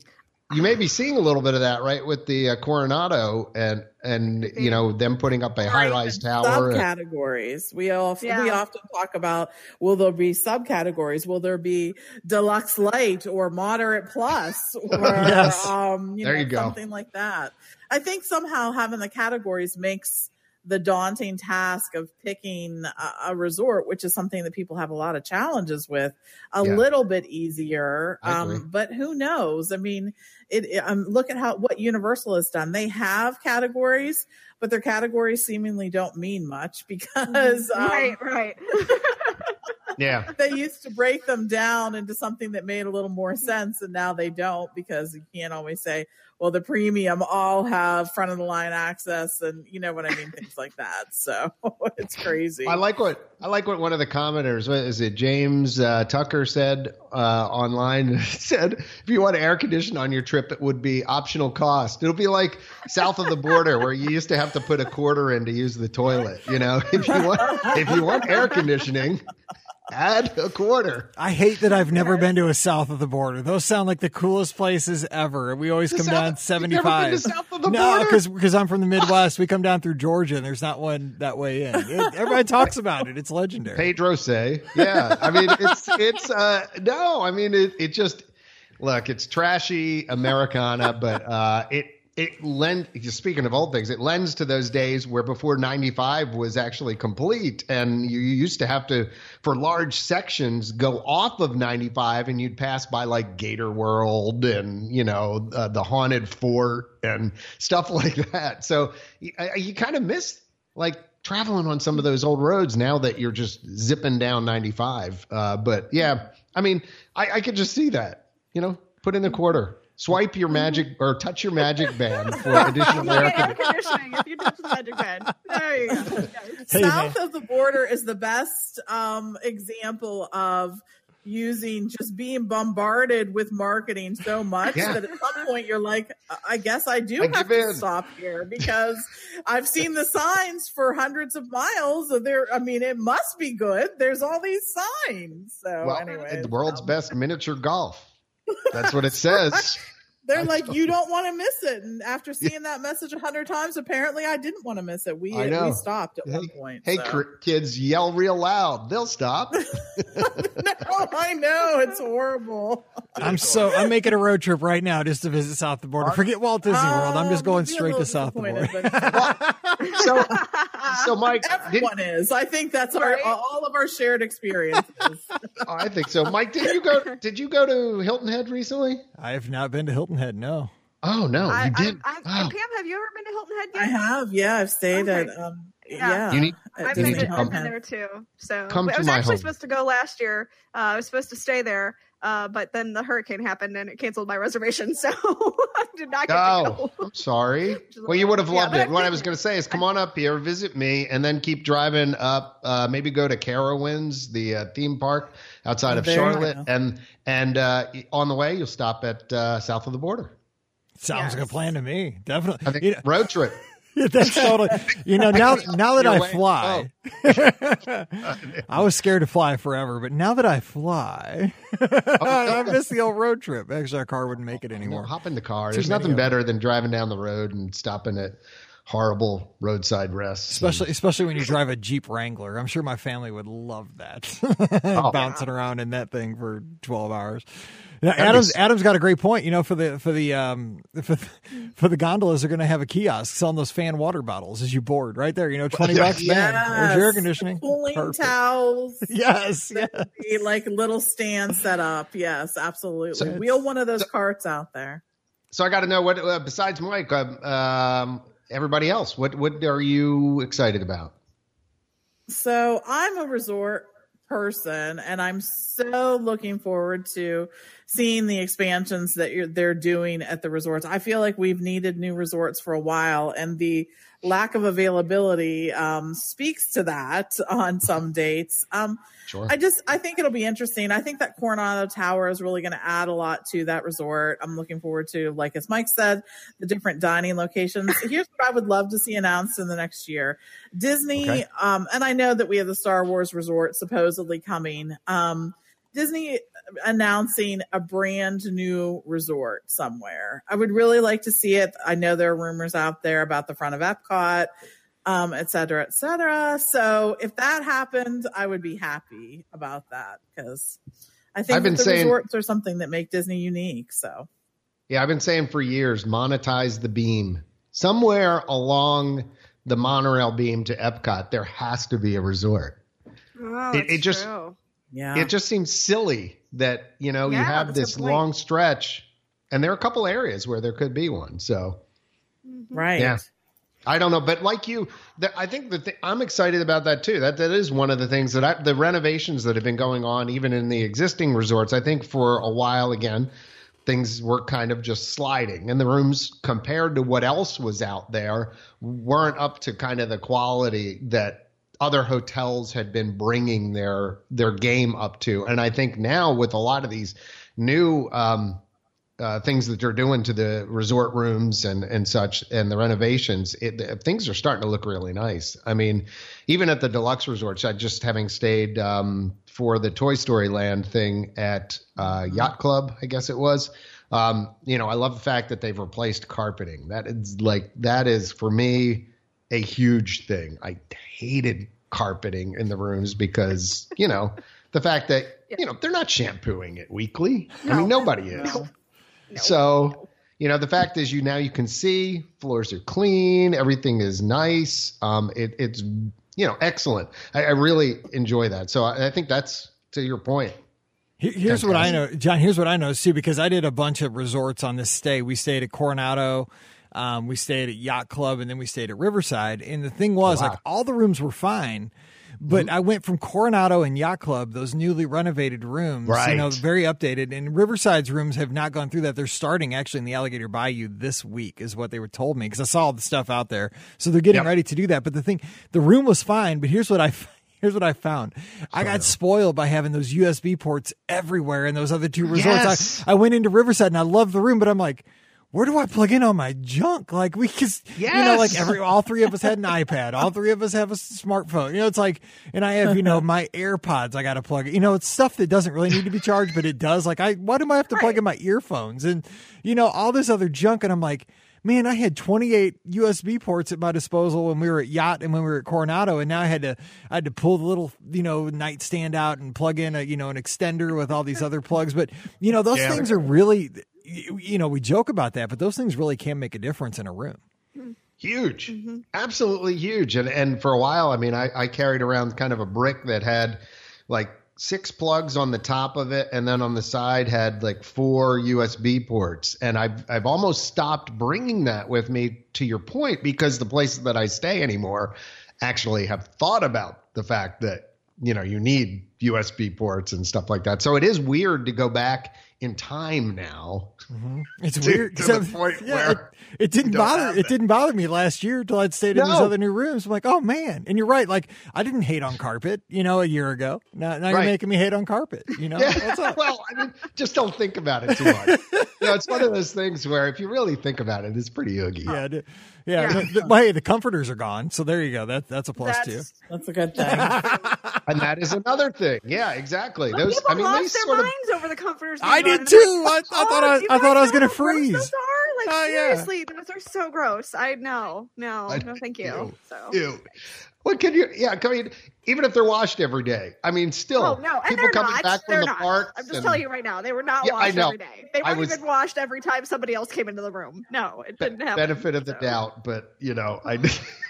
you may be seeing a little bit of that, right, with the uh, Coronado and and you know them putting up a high rise tower. Subcategories. We often Yeah. we often talk about, will there be subcategories? Will there be deluxe light or moderate plus or Yes. um, you There know, you go. something like that? I think somehow having the categories makes the daunting task of picking a, a resort, which is something that people have a lot of challenges with, a Yeah. little bit easier. I agree. Um, but who knows? I mean, it, it um, look at how what Universal has done. They have categories, but their categories seemingly don't mean much because um, right, right. Yeah. they used to break them down into something that made a little more sense, and now they don't, because you can't always say, well, the premium all have front of the line access, and you know what I mean, things like that. So it's crazy. I like what I like what one of the commenters, what is it, James uh, Tucker said uh, online. Said if you want air conditioning on your trip, it would be optional cost. It'll be like south of the border where you used to have to put a quarter in to use the toilet. You know, if you want if you want air conditioning, add a quarter. I hate that I've never been to a south of the border. Those sound like the coolest places ever. We always The come south- down you've never seventy-five. been to south of the No, border? because because I'm from the Midwest. We come down through Georgia, and there's not one that way in. It- everybody talks about it. It's legendary. Pedro say, yeah. I mean, it's it's uh no. I mean, it it just look. It's trashy Americana, but uh, it it lends. Speaking of old things, it lends to those days where before ninety-five was actually complete, and you used to have to, for large sections, go off of ninety-five, and you'd pass by like Gator World and you know uh, the Haunted Fort and stuff like that. So you, you kind of miss like traveling on some of those old roads now that you're just zipping down ninety-five. Uh, but yeah, I mean, I, I could just see that, you know, put in a quarter, swipe your magic or touch your magic band for additional You air get air conditioning. conditioning if you touch the magic band. There you go. Yes. Hey, South man. of the border is the best um, example of using just being bombarded with marketing so much Yeah. that at some point you're like, I guess I do I have give to in. stop here because I've seen the signs for hundreds of miles. So there, I mean, it must be good. There's all these signs. So Well, anyway, the world's best miniature golf. That's what it says. they're like, you don't want to miss it. And after seeing that message a hundred times, apparently I didn't want to miss it. We I know. we stopped at Hey, one point. hey so. cr- kids, yell real loud. They'll stop. No, I know it's horrible. I'm so I'm making a road trip right now just to visit south of the border. Forget Walt Disney World. I'm just Um, going you'd be a straight to little south of the border. disappointed, but So, so Mike, did, everyone is. I think that's our Right? all of our shared experiences. oh, I think so. Mike, did you go? Did you go to Hilton Head recently? I have not been to Hilton Head. No. Oh no, I, you did. I, I, Wow. Pam, have you ever been to Hilton Head yet? I have, yeah, I've stayed Okay. at, um, Yeah. yeah. You need- at I've Disney been, to I've come- been there too. So Come I to was my actually home. supposed to go last year. Uh, I was supposed to stay there, uh, but then the hurricane happened and it canceled my reservation, so I did not get to Oh, go. I'm sorry. is a Well, you would have little- yeah, loved but it. What I I've was been- going to say is come on up here, visit me, and then keep driving up. Uh, maybe go to Carowinds, the uh, theme park outside of There you Charlotte, go. and and uh, on the way you'll stop at uh, south of the border. Sounds Yes. like a plan to me. Definitely. I think You know, road trip. that's totally. You know, now now that Your I way. fly, I was scared to fly forever, but now that I fly, I miss the old road trip. Actually, our car wouldn't make it You know, anymore. hop in the car. Too There's many nothing of them. better than driving down the road and stopping at horrible roadside rests. Especially, especially when you drive a Jeep Wrangler. I'm sure my family would love that. Oh. Bouncing around in that thing for twelve hours. Now, That'd be Adam's s- Adam's got a great point. You know, for the for the um for, for the gondolas, they're going to have a kiosk selling those fan water bottles as you board right there. You know, twenty Yeah. bucks. Bam. There's your air Yes. conditioning. Cooling Perfect. towels. Yes, yes. Be like little stands set up. Yes, absolutely. So- Wheel one of those carts out there. So I got to know what uh, besides Mike, um, um, everybody else, what what are you excited about? So I'm a resort person, and I'm so looking forward to seeing the expansions that you're, they're doing at the resorts. I feel like we've needed new resorts for a while, and the lack of availability um, speaks to that on some dates. Um, Sure. I just, I think it'll be interesting. I think that Coronado Tower is really going to add a lot to that resort. I'm looking forward to, like, as Mike said, the different dining locations. Here's what I would love to see announced in the next year. Disney, Okay. um, and I know that we have the Star Wars resort supposedly coming. Um, Disney announcing a brand new resort somewhere. I would really like to see it. I know there are rumors out there about the front of Epcot, um, et cetera, et cetera. So if that happened, I would be happy about that because I think I've been the saying, resorts are something that make Disney unique. So yeah, I've been saying for years, monetize the beam. Somewhere along the monorail beam to Epcot, there has to be a resort. Oh, it, it just, true. yeah, it just seems silly that, you know, Yeah, you have that's a this good point. long stretch and there are a couple areas where there could be one. So right. yeah. I don't know, but like you, the, I think that I'm excited about that too. That that is one of the things that I, the renovations that have been going on, even in the existing resorts. I think for a while, again, things were kind of just sliding, and the rooms compared to what else was out there weren't up to kind of the quality that other hotels had been bringing their their game up to. And I think now with a lot of these new um, Uh, things that they're doing to the resort rooms and, and such and the renovations, it, things are starting to look really nice. I mean, even at the deluxe resorts, I just having stayed um, for the Toy Story Land thing at uh, Yacht Club, I guess it was. Um, you know, I love the fact that they've replaced carpeting. That is like, that is for me a huge thing. I hated carpeting in the rooms because, you know, the fact that, you know, they're not shampooing it weekly. I mean, nobody is. No. No, so, no. you know, the fact is you now you can see floors are clean. Everything is nice. Um, it, it's, you know, excellent. I, I really enjoy that. So I, I think that's to your point. Here- Here's what I know, John. Here's what I know too, because I did a bunch of resorts on this stay. We stayed at Coronado, um, we stayed at Yacht Club, and then we stayed at Riverside. And the thing was, Wow. like, all the rooms were fine, but Mm-hmm. I went from Coronado and Yacht Club, those newly renovated rooms, you know, Right. very updated. And Riverside's rooms have not gone through that. They're starting actually in the Alligator Bayou this week, is what they were told me, because I saw all the stuff out there. So they're getting Yep. ready to do that. But the thing, the room was fine. But here's what I. Here's what I found. I got spoiled by having those U S B ports everywhere in those other two resorts. Yes. I, I went into Riverside and I love the room, but I'm like, where do I plug in all my junk? Like we, cause you know, like Yes. every, all three of us had an iPad. All three of us have a smartphone. You know, it's like, and I have, you know, my AirPods I got to plug in. You know, it's stuff that doesn't really need to be charged, but it does. Like I, why do I have to plug in my earphones and, you know, all this other junk? And I'm like, man, I had twenty-eight U S B ports at my disposal when we were at Yacht and when we were at Coronado, and now I had to I had to pull the little, you know, nightstand out and plug in a, you know, an extender with all these other plugs. But you know, those Yeah. things are really, you, you know, we joke about that, but those things really can make a difference in a room. Huge, absolutely huge. And and for a while, I mean, I, I carried around kind of a brick that had like six plugs on the top of it, and then on the side had like four U S B ports. And I've I've almost stopped bringing that with me, to your point, because the places that I stay anymore actually have thought about the fact that, you know, you need U S B ports and stuff like that. So it is weird to go back in time now. It's To- weird. to So- the point yeah, where it, it didn't you don't bother. have It that. didn't bother me last year until I'd stayed in these No. other new rooms. I'm like, oh man. And you're right. Like I didn't hate on carpet, you know, a year ago. Now, now you're Right. making me hate on carpet. You know, Yeah. what's up? Well, I mean, just don't think about it too much. You know, it's one of those things where if you really think about it, it's pretty oogie. Yeah, d- yeah. Yeah. the- the- well, hey, the comforters are gone, so there you go. That that's a plus too. That's, That's a good thing. And that is another thing. Yeah, exactly. Well, Those, people I mean, they lost their sort of. minds over the comforters. I being did gone. too. I, I Oh, thought I, you I thought guys I was know gonna how gross freeze. Those are like Oh, yeah. seriously, those are so gross. I know, no, I- no, thank you. Ew. So. Ew. What can you? Yeah, I mean, even if they're washed every day, I mean, still, Oh no, and people they're coming not. back from they're the not. parks. I'm just and telling you right now, they were not Yeah, I washed know. every day. They I weren't was- even washed every time somebody else came into the room. No, it didn't happen. benefit of the so. doubt, but you know, I.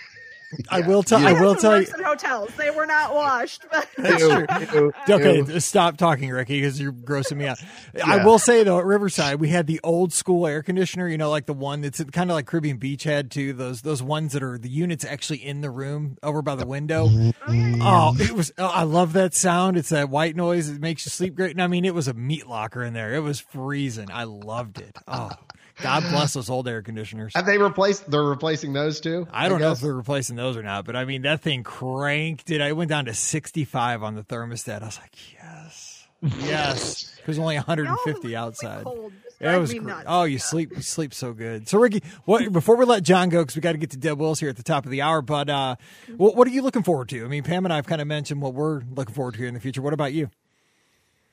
I will tell. Yeah. I I will have tell some you. works in hotels. They were not washed. But That's Ew, true. ew, Okay, ew. stop talking, Ricky, because you're grossing me out. I Yeah. will say though, at Riverside, we had the old school air conditioner. You know, like the one that's kind of like Caribbean Beach had too. Those those ones that are the units actually in the room over by the window. Oh, it was. Oh, I love that sound. It's that white noise. It makes you sleep great. And I mean, it was a meat locker in there. It was freezing. I loved it. Oh, God bless those old air conditioners. Have they replaced? They're replacing those too. I don't know if guess? they're replacing those or not, but I mean, that thing cranked it. I went down to sixty-five on the thermostat. I was like, yes, yes. It was only one hundred fifty No, outside. cold. Just It drives was me great. nuts. Oh, you sleep, you sleep so good. So, Ricky, what before we let John go, because we got to get to Deb Wills here at the top of the hour. But uh, what, what are you looking forward to? I mean, Pam and I have kind of mentioned what we're looking forward to here in the future. What about you?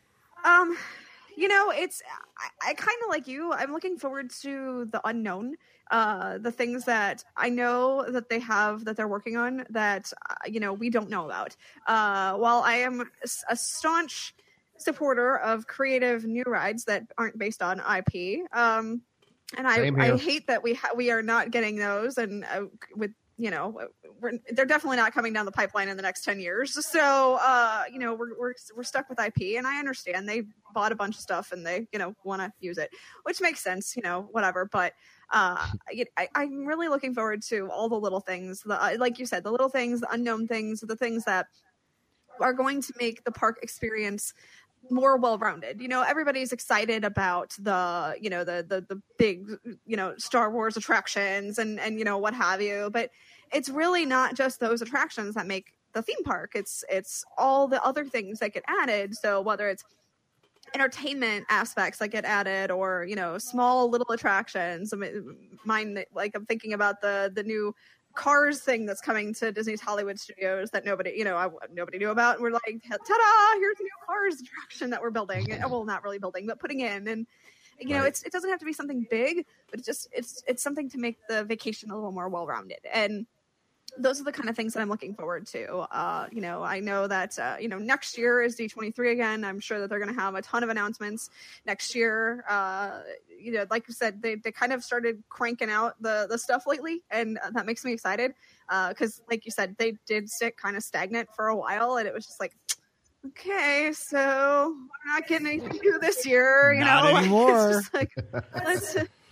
Um, you know, it's I, I kind of like you. I'm looking forward to the unknown. Uh, the things that I know that they have that they're working on that uh, you know we don't know about. Uh, while I am a staunch supporter of creative new rides that aren't based on I P, um, and I, I hate that we ha- we are not getting those, and uh, with you know we're, they're definitely not coming down the pipeline in the next ten years. So uh, you know we're we're we're stuck with I P, and I understand they bought a bunch of stuff and they you know want to use it, which makes sense, you know whatever, but. Uh, I, I'm really looking forward to all the little things, the, like you said, the little things, the unknown things, the things that are going to make the park experience more well-rounded. You know, everybody's excited about the, you know, the the the big, you know, Star Wars attractions and and you know what have you, but it's really not just those attractions that make the theme park. It's it's all the other things that get added. So whether it's entertainment aspects that get added, or you know small little attractions. I mean, mine, like I'm thinking about the the new Cars thing that's coming to Disney's Hollywood Studios that nobody you know I, nobody knew about, and we're like, ta-da, here's a new Cars attraction that we're building. Well, not really building, but putting in. And you know right. it's it doesn't have to be something big, but it's just it's it's something to make the vacation a little more well-rounded. And those are the kind of things that I'm looking forward to. Uh, you know, I know that, uh, you know, next year is D twenty-three again. I'm sure that they're going to have a ton of announcements next year. Uh, you know, like you said, they, they kind of started cranking out the, the stuff lately, and that makes me excited. Uh, cause like you said, they did sit kind of stagnant for a while, and it was just like, okay, so we're not getting anything new this year, you not know, anymore. It's just like, let's,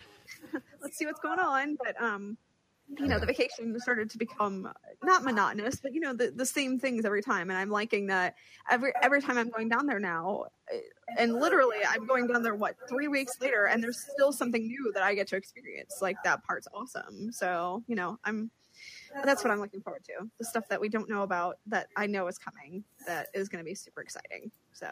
let's see what's going on. But, um, you know, the vacation started to become not monotonous, but you know, the, the same things every time. And I'm liking that every every time I'm going down there now, and literally I'm going down there what three weeks later, and there's still something new that I get to experience. Like, that part's awesome. So you know, I'm that's what I'm looking forward to. The stuff that we don't know about that I know is coming, that is going to be super exciting. So.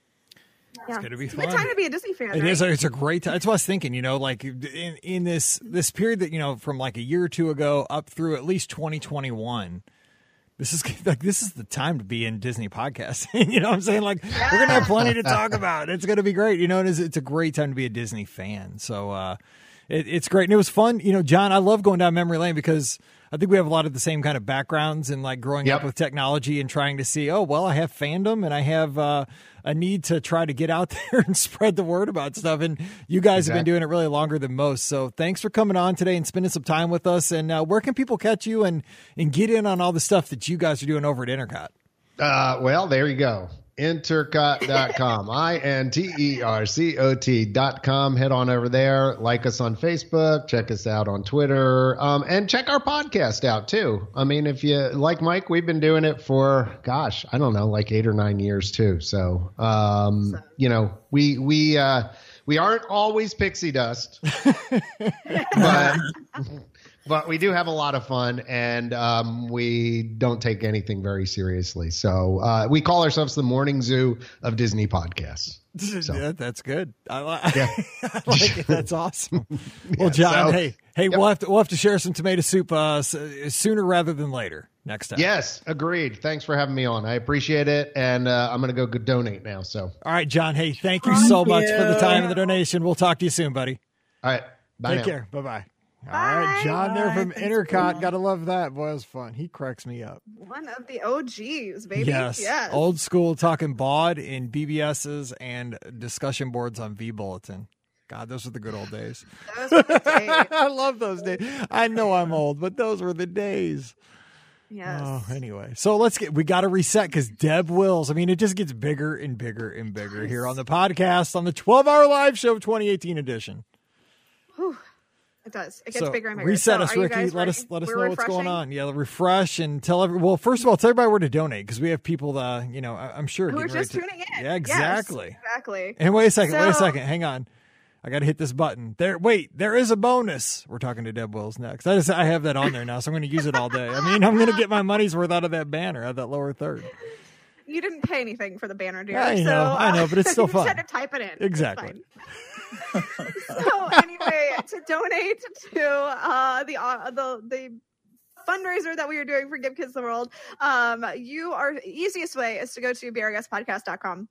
Yeah. It's going to be it's fun. a good time to be a Disney fan. It right? is. It's a great time. That's what I was thinking, you know, like in, in this, this period that, you know, from like a year or two ago up through at least twenty twenty-one, this is like, this is the time to be in Disney podcasting. You know what I'm saying? Like, yeah. We're going to have plenty to talk about. It's going to be great. You know, it is, it's a great time to be a Disney fan. So, uh, it, it's great. And it was fun. You know, John, I love going down memory lane because I think we have a lot of the same kind of backgrounds and like growing yep. up with technology and trying to see, oh, well, I have fandom and I have uh, a need to try to get out there and spread the word about stuff. And you guys exactly. have been doing it really longer than most. So thanks for coming on today and spending some time with us. And uh, where can people catch you and, and get in on all the stuff that you guys are doing over at Intercot? Uh, well, there you go. Intercot dot com. I N T E R C O T dot com. Head on over there. Like us on Facebook. Check us out on Twitter. Um, and check our podcast out, too. I mean, if you like Mike, we've been doing it for, gosh, I don't know, like eight or nine years, too. So, um, you know, we, we, uh, we aren't always pixie dust, but but we do have a lot of fun, and um, we don't take anything very seriously. So uh, we call ourselves the Morning Zoo of Disney podcasts. So. Yeah, that's good. I, li- yeah. I like it. That's awesome. Yeah, well, John, so, hey, hey, yep. we'll have to we'll have to share some tomato soup uh, s- sooner rather than later next time. Yes, agreed. Thanks for having me on. I appreciate it, and uh, I'm going to go donate now. So, all right, John. Hey, thank you Thank so much you. for the time and the donation. We'll talk to you soon, buddy. all right, bye Take now. care. Bye bye. All Bye. right, John there Bye. from Thanks, Intercot. everyone. Gotta love that. Boy, it was fun. He cracks me up. One of the O Gs, baby. Yes. Yes. Old school talking B O D in B B S's and discussion boards on V Bulletin. God, those were the good old days. Those were the days. I love those days. I know I'm old, but those were the days. Yes. Oh, anyway. So let's get, we got to reset because Deb Wills, I mean, it just gets bigger and bigger and bigger here on the podcast on the twelve hour live show twenty eighteen edition. Whew. It does. It gets So bigger and bigger. reset So us, are you Ricky. guys Let ready? us let us We're know what's going refreshing? on. Yeah, refresh and tell every. Well, first of all, tell everybody where to donate because we have people that you know. I, I'm sure Who are getting ready just to- tuning in. Yeah, Yes, exactly. exactly. And wait a second. wait a So- second. Hang on. I got to hit this button. There. Wait. There is a bonus. We're talking to Deb Wills next. I just I have that on there now, so I'm going to use it all day. I mean, I'm going to get my money's worth out of that banner, out of that lower third. You didn't pay anything for the banner, dear. I know, so, I know, but it's still you fun. just had to type it in. It's Exactly. fine. So anyway, to donate to uh, the uh, the the fundraiser that we are doing for Give Kids the World, um, you are easiest way is to go to b r guest podcast dot com.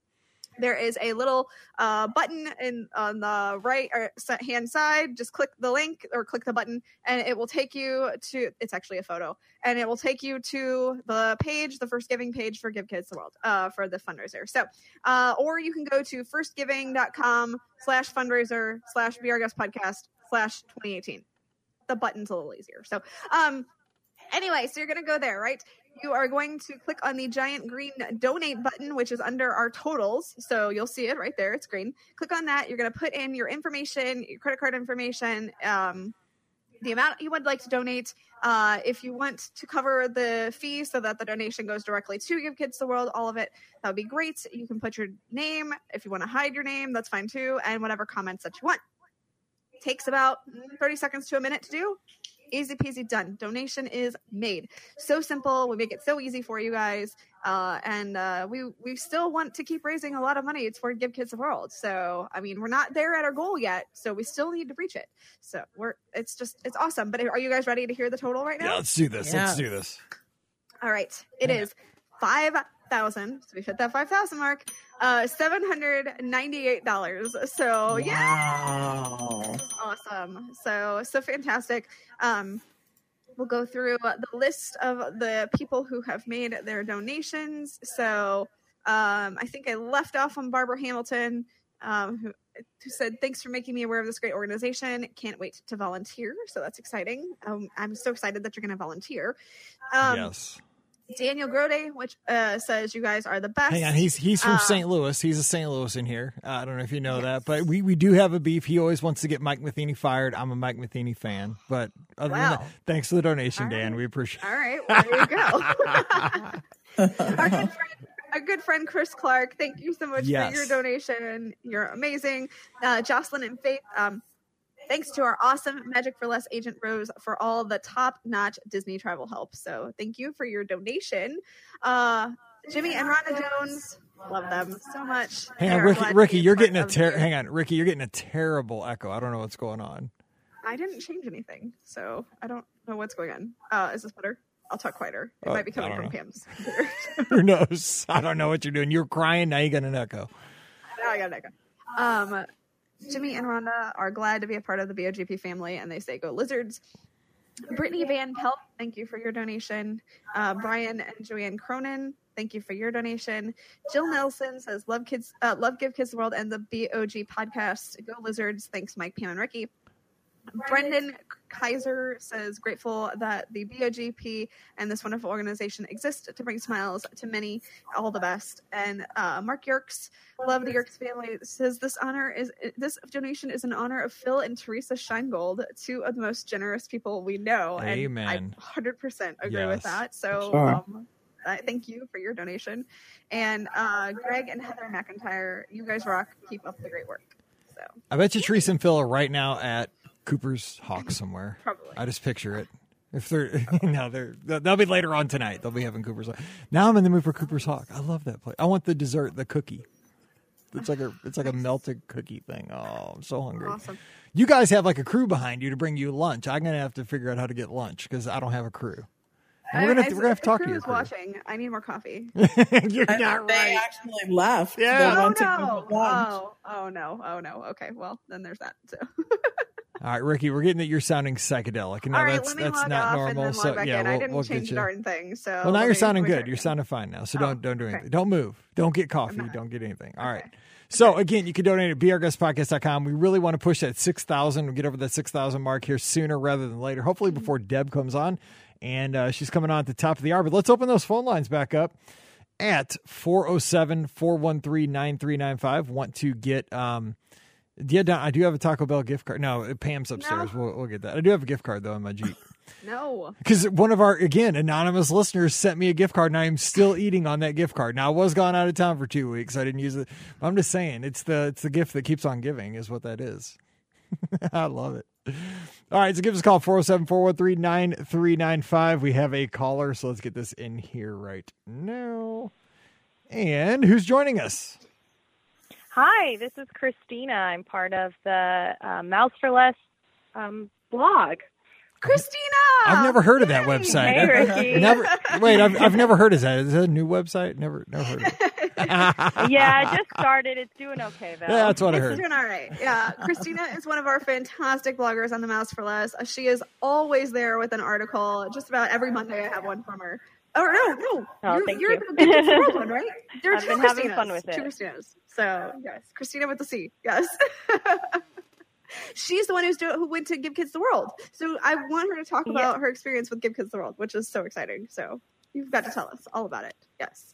there is a little uh, button in on the right or hand side. Just click the link or click the button, and it will take you to. It's actually a photo, and it will take you to the page, the First Giving page for Give Kids the World uh, for the fundraiser. So, uh, or you can go to firstgiving.com slash fundraiser slash Be Our Guest podcast slash twenty eighteen. The button's a little easier. So, um, anyway, so you're gonna go there, right? You are going to click on the giant green donate button, which is under our totals. So you'll see it right there. It's green. Click on that. You're going to put in your information, your credit card information, um, the amount you would like to donate. Uh, if you want to cover the fee so that the donation goes directly to Give Kids the World, all of it, that would be great. You can put your name. If you want to hide your name, that's fine too. And whatever comments that you want. It takes about thirty seconds to a minute to do. Easy peasy, done. Donation is made. So simple. We make it so easy for you guys. Uh, and uh, we we still want to keep raising a lot of money. It's for Give Kids the World. So, I mean, we're not there at our goal yet. So we still need to reach it. So we're it's just, it's awesome. But are you guys ready to hear the total right now? Yeah, let's do this. Yeah. Let's do this. All right. It is five thousand. So we hit that five thousand mark. Uh, seven hundred ninety-eight dollars. So, yeah. Wow. Awesome. So, so fantastic. Um, we'll go through the list of the people who have made their donations. So, um, I think I left off on Barbara Hamilton, um, who, who said, thanks for making me aware of this great organization. Can't wait to volunteer. So that's exciting. Um, I'm so excited that you're going to volunteer. Um, yes. Daniel Grode, which uh, says you guys are the best. Hang on, he's he's from Um, Saint Louis. He's a Saint Louis in here. Uh, I don't know if you know yes. that, but we, we do have a beef. He always wants to get Mike Matheny fired. I'm a Mike Matheny fan, but other Wow. than that, thanks for the donation, All Dan. right. We appreciate. All right, well, there you go. Our good friend, our good friend Chris Clark, thank you so much Yes. for your donation. You're amazing. Uh, Jocelyn and Faith, um, thanks to our awesome Magic for Less agent Rose for all the top-notch Disney travel help. So thank you for your donation. Uh, Jimmy and Rhonda Jones, love them so much. Hang on, They're Ricky. glad to Ricky, be you're part getting a of ter- the- hang on, Ricky. You're getting a terrible echo. I don't know what's going on. I didn't change anything, so I don't know what's going on. Uh, is this better? I'll talk quieter. It Oh, might be I coming don't from know. Pam's computer. Who knows? I don't know what you're doing. You're crying. Now you got an echo. Now I got an echo. Um, Jimmy and Rhonda are glad to be a part of the B O G P family, and they say go Lizards. Brittany Van Pelt, thank you for your donation. Uh, Brian and Joanne Cronin, thank you for your donation. Jill Nelson says love kids, uh, love Give Kids the World and the B O G podcast. Go Lizards. Thanks, Mike, Pam, and Ricky. Brendan Kaiser says grateful that the B O G P and this wonderful organization exist to bring smiles to many. All the best. And uh, Mark Yerkes, love the Yerkes family, says this honor is this donation is in honor of Phil and Teresa Scheingold, two of the most generous people we know. Amen. And I one hundred percent agree Yes. with that. So Sure. um, uh, thank you for your donation. And uh, Greg and Heather McIntyre, you guys rock. Keep up the great work. So I bet you Teresa and Phil are right now at Cooper's Hawk somewhere. Probably. I just picture it. If they're no, they're they'll be later on tonight. They'll be having Cooper's Hawk. Now I'm in the mood for Cooper's Hawk. I love that place. I want the dessert, the cookie. It's like a it's like a melted cookie thing. Oh, I'm so hungry. Awesome. You guys have like a crew behind you to bring you lunch. I'm gonna have to figure out how to get lunch because I don't have a crew. And we're gonna I- we're gonna have to talk to your Crew's crew. watching. I need more coffee. You're I- not they right. actually left. Yeah. They Oh went to go no! get lunch. Oh, oh no! Oh no! Okay, well then there's that. So. All right, Ricky, we're getting that you're sounding psychedelic. And now All right, that's let me that's log not off normal. and then log So back yeah, in. we'll, I didn't we'll change get the you. darn thing. So Well, now let you're me- sounding let me good. try You're again. sounding fine now. So Oh, don't don't do okay. anything. Don't move. Don't get coffee. not. Don't get anything. All Okay. right. So again, you can donate at be our guest podcast dot com. We really want to push that six thousand. We'll get over that six thousand mark here sooner rather than later. Hopefully before Deb comes on. And uh, she's coming on at the top of the hour. But let's open those phone lines back up at four oh seven, four one three, nine three nine five. Want to get... Um, yeah, Don, I do have a Taco Bell gift card. No, Pam's upstairs. No. We'll, we'll get that. I do have a gift card, though, in my Jeep. No. Because one of our, again, anonymous listeners sent me a gift card, and I am still eating on that gift card. Now, I was gone out of town for two weeks. I didn't use it. But I'm just saying, it's the it's the gift that keeps on giving is what that is. I love it. All right, so give us a call, four oh seven, four one three, nine three nine five. We have a caller, so let's get this in here right now. And who's joining us? Hi, this is Christina. I'm part of the uh, Mouse for Less um, blog. Christina! I've never heard of that Yay! website. Hey, I've- Ricky. never, wait, I've, I've never heard of that. Is that a new website? Never, never heard of it. Yeah, I just started. It's doing okay, though. Yeah, that's what I It's heard. doing all right. Yeah, Christina is one of our fantastic bloggers on the Mouse for Less. She is always there with an article. Just about every Monday, I have one from her. Oh no, no, Oh, you're, thank you're you. the Good Kids World one, right? There are I've two been having Christinas. fun with it. Two Christinas. So yes, Christina with the C. Yes. She's the one who's doing, who went to Give Kids the World. So I want her to talk about Yeah. her experience with Give Kids the World, which is so exciting. So you've got to tell us all about it. Yes.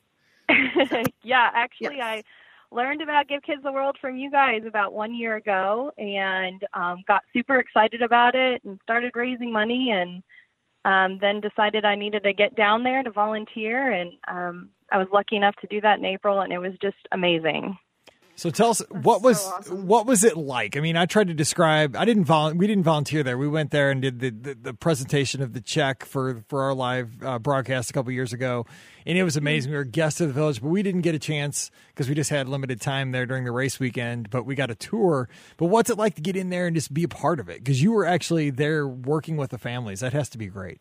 Yeah, actually, Yes. I learned about Give Kids the World from you guys about one year ago, and um, got super excited about it and started raising money, and um, then decided I needed to get down there to volunteer, and um, I was lucky enough to do that in April, and it was just amazing. So tell us, what was so awesome. what was it like? I mean, I tried to describe. I didn't vol- We didn't volunteer there. We went there and did the, the, the presentation of the check for for our live uh, broadcast a couple years ago, and it was amazing. We were guests of the village, but we didn't get a chance because we just had limited time there during the race weekend. But we got a tour. But what's it like to get in there and just be a part of it? Because you were actually there working with the families. That has to be great.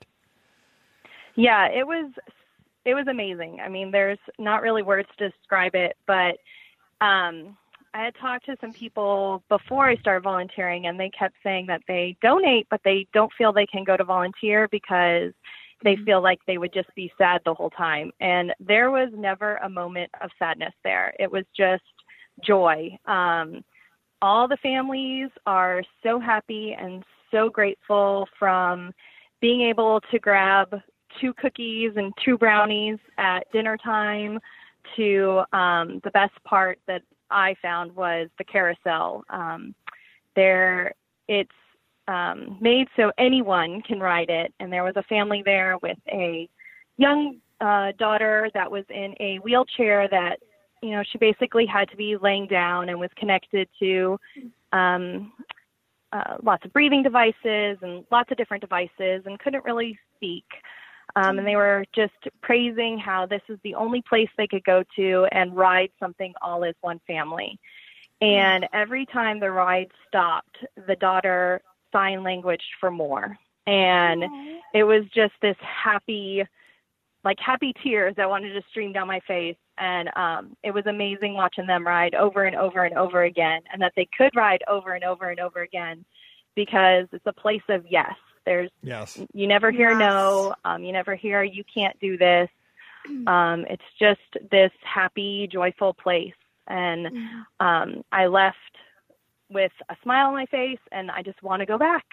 Yeah, it was it was amazing. I mean, there's not really words to describe it, but um, I had talked to some people before I started volunteering, and they kept saying that they donate, but they don't feel they can go to volunteer because they feel like they would just be sad the whole time. And there was never a moment of sadness there. It was just joy. Um, all the families are so happy and so grateful, from being able to grab two cookies and two brownies at dinner time to um, the best part that I found was the carousel. Um, there, it's um, made so anyone can ride it. And there was a family there with a young uh, daughter that was in a wheelchair that, you know, she basically had to be laying down and was connected to um, uh, lots of breathing devices and lots of different devices and couldn't really speak. Um, and they were just praising how this is the only place they could go to and ride something all as one family. And every time the ride stopped, the daughter sign languaged for more. And it was just this happy, like happy tears that wanted to stream down my face. And um, it was amazing watching them ride over and over and over again, and that they could ride over and over and over again, because it's a place of yes. There's, Yes. you never hear Yes. no, um, you never hear you can't do this. Um, it's just this happy, joyful place. And um, I left with a smile on my face, and I just want to go back.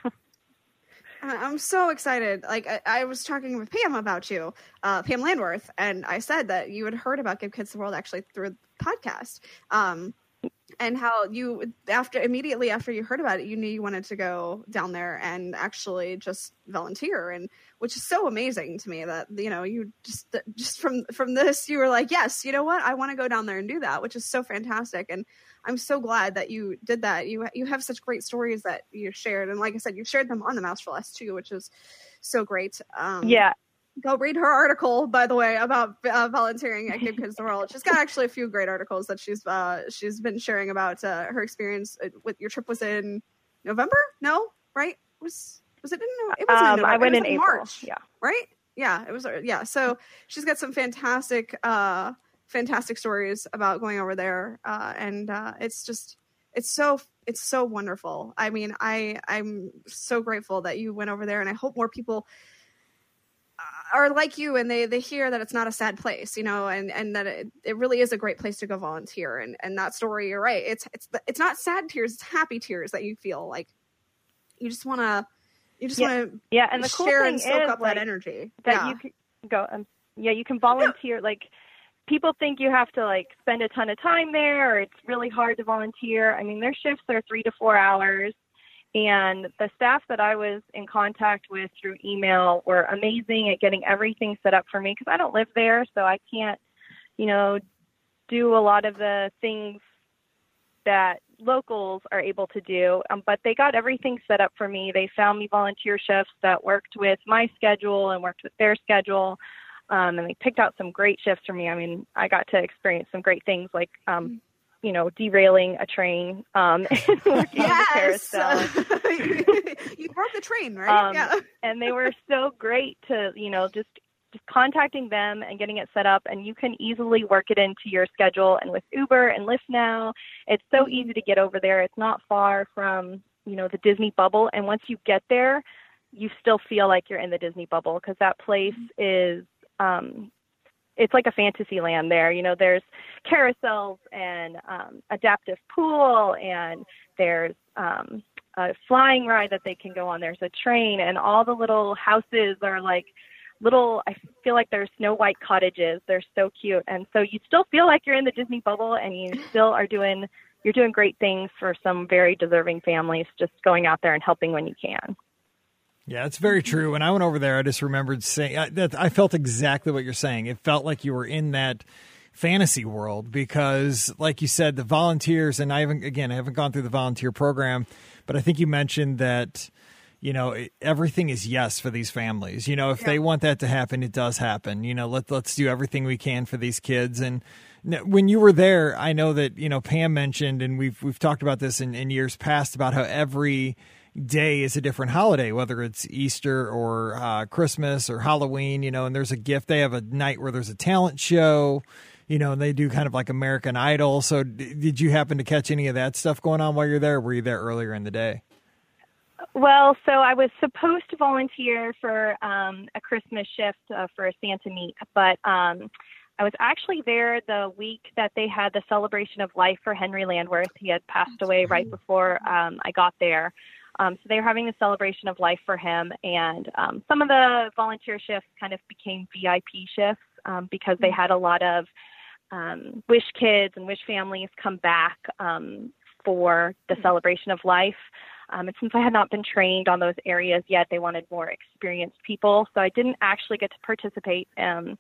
I'm so excited. Like I, I was talking with Pam about you, uh, Pam Landworth, and I said that you had heard about Give Kids the World actually through the podcast. Um, and how you, after immediately after you heard about it, you knew you wanted to go down there and actually just volunteer, and which is so amazing to me that, you know, you just just from from this you were like, yes, you know what, I want to go down there and do that, which is so fantastic. And I'm so glad that you did that. You you have such great stories that you shared, and like I said, you've shared them on the Mouse for Less too, which is so great. Um, yeah. Go read her article, by the way, about uh, volunteering at Give Kids the World. She's got actually a few great articles that she's uh, she's been sharing about uh, her experience with your trip. Was in November? No, right? Was was it in? It was Um, in November. I went it in was April. March, Yeah. right? Yeah, it was. Yeah, so she's got some fantastic, uh, fantastic stories about going over there, uh, and uh, it's just it's so it's so wonderful. I mean, I I'm so grateful that you went over there, and I hope more people are like you, and they, they hear that it's not a sad place, you know, and, and that it, it really is a great place to go volunteer. And, and that story, you're right. It's, it's, it's not sad tears, it's happy tears that you feel like you just want to, you just Yeah. want to Yeah. And the cool share thing and soak is up like, that energy. that yeah. you can go, um, yeah, you can volunteer. Like, people think you have to like spend a ton of time there, or it's really hard to volunteer. I mean, their shifts are three to four hours. And the staff that I was in contact with through email were amazing at getting everything set up for me, because I don't live there, so I can't, you know, do a lot of the things that locals are able to do. Um, but they got everything set up for me. They found me volunteer shifts that worked with my schedule and worked with their schedule. Um, and they picked out some great shifts for me. I mean, I got to experience some great things like, um, you know, derailing a train, um, and working on the carousel. you broke the train, right? Um, yeah. and they were so great to, you know, just, just contacting them and getting it set up, and you can easily work it into your schedule. And with Uber and Lyft now, it's so easy to get over there. It's not far from, you know, the Disney bubble. And once you get there, you still feel like you're in the Disney bubble, because that place is, um, it's like a fantasy land there. You know, there's carousels and um, adaptive pool, and there's um, a flying ride that they can go on. There's a train, and all the little houses are like little, I feel like they're Snow White cottages. They're so cute. And so you still feel like you're in the Disney bubble, and you still are doing, you're doing great things for some very deserving families, just going out there and helping when you can. Yeah, it's very true. When I went over there, I just remembered saying I, that I felt exactly what you're saying. It felt like you were in that fantasy world because, like you said, the volunteers, and I haven't, again, I haven't gone through the volunteer program, but I think you mentioned that, you know, it, everything is yes for these families. You know, if yeah. they want that to happen, it does happen. You know, let, let's do everything we can for these kids. And when you were there, I know that, you know, Pam mentioned, and we've, we've talked about this in, in years past, about how every day is a different holiday, whether it's Easter or uh, Christmas or Halloween, you know, and there's a gift. They have a night where there's a talent show, you know, and they do kind of like American Idol. So d- did you happen to catch any of that stuff going on while you're there? Or were you there earlier in the day? Well, so I was supposed to volunteer for um, a Christmas shift uh, for a Santa meet, but um, I was actually there the week that they had the celebration of life for Henry Landworth. He had passed away right before um, I got there. Um, so they were having the celebration of life for him, and um, some of the volunteer shifts kind of became V I P shifts um, because they had a lot of um, wish kids and wish families come back um, for the celebration of life. Um, and since I had not been trained on those areas yet, they wanted more experienced people. So I didn't actually get to participate um,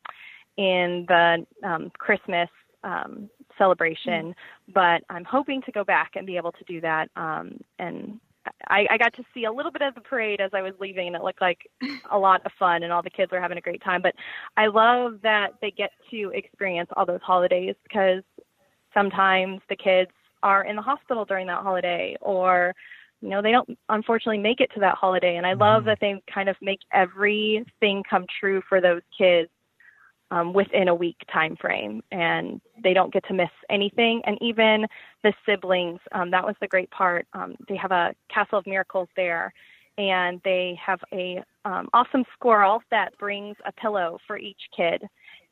in the um, Christmas um, celebration, but I'm hoping to go back and be able to do that. Um, and I, I got to see a little bit of the parade as I was leaving, and it looked like a lot of fun, and all the kids were having a great time. But I love that they get to experience all those holidays, because sometimes the kids are in the hospital during that holiday, or, you know, they don't unfortunately make it to that holiday. And I love that they kind of make everything come true for those kids Um, within a week time frame, and they don't get to miss anything. And even the siblings, um, that was the great part. Um, they have a Castle of Miracles there, and they have a um, awesome squirrel that brings a pillow for each kid.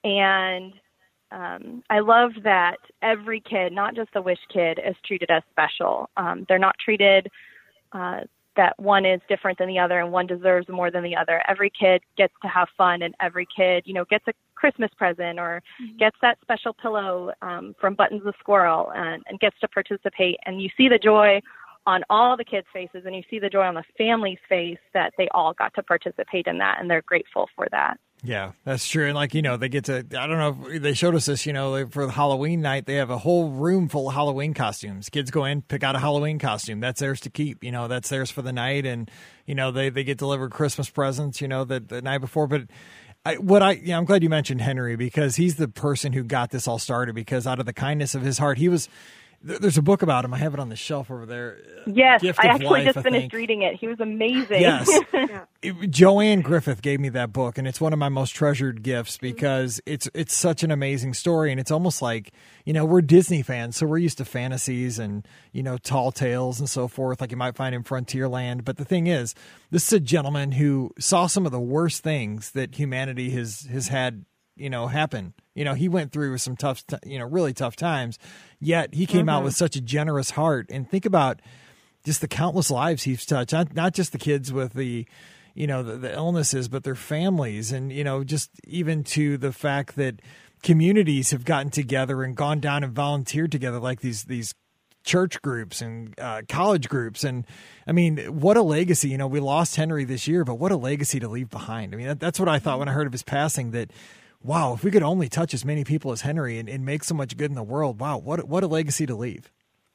And um, I love that every kid, not just the Wish kid, is treated as special. Um, they're not treated uh, that one is different than the other and one deserves more than the other. Every kid gets to have fun, and every kid, you know, gets a Christmas present or mm-hmm. gets that special pillow um, from Buttons the Squirrel, and, and gets to participate. And you see the joy on all the kids' faces, and you see the joy on the family's face that they all got to participate in that, and they're grateful for that. Yeah, that's true. And like, you know, they get to, I don't know if they showed us this, you know, for the Halloween night, they have a whole room full of Halloween costumes. Kids go in, pick out a Halloween costume. That's theirs to keep, you know, that's theirs for the night. And, you know, they, they get delivered Christmas presents, you know, the, the night before. But I, what I, yeah, I'm glad you mentioned Henry, because he's the person who got this all started, because out of the kindness of his heart, he was, there's a book about him. I have it on the shelf over there. Yes, Gift I of actually Life, just I finished think. reading it. He was amazing. Yes. Yeah. It- Joanne Griffith gave me that book, and it's one of my most treasured gifts, because it's it's such an amazing story, and it's almost like, you know, we're Disney fans, so we're used to fantasies and, you know, tall tales and so forth, like you might find in Frontierland. But the thing is, this is a gentleman who saw some of the worst things that humanity has has had, you know, happen. You know, he went through some tough, t- you know, really tough times, yet he came mm-hmm. out with such a generous heart. And think about just the countless lives he's touched, not, not just the kids with the, you know, the, the illnesses, but their families. And, you know, just even to the fact that communities have gotten together and gone down and volunteered together, like these, these church groups and uh, college groups. And I mean, what a legacy. You know, we lost Henry this year, but what a legacy to leave behind. I mean, that, that's what I thought when I heard of his passing, that, wow, if we could only touch as many people as Henry and, and make so much good in the world, wow, what what a legacy to leave.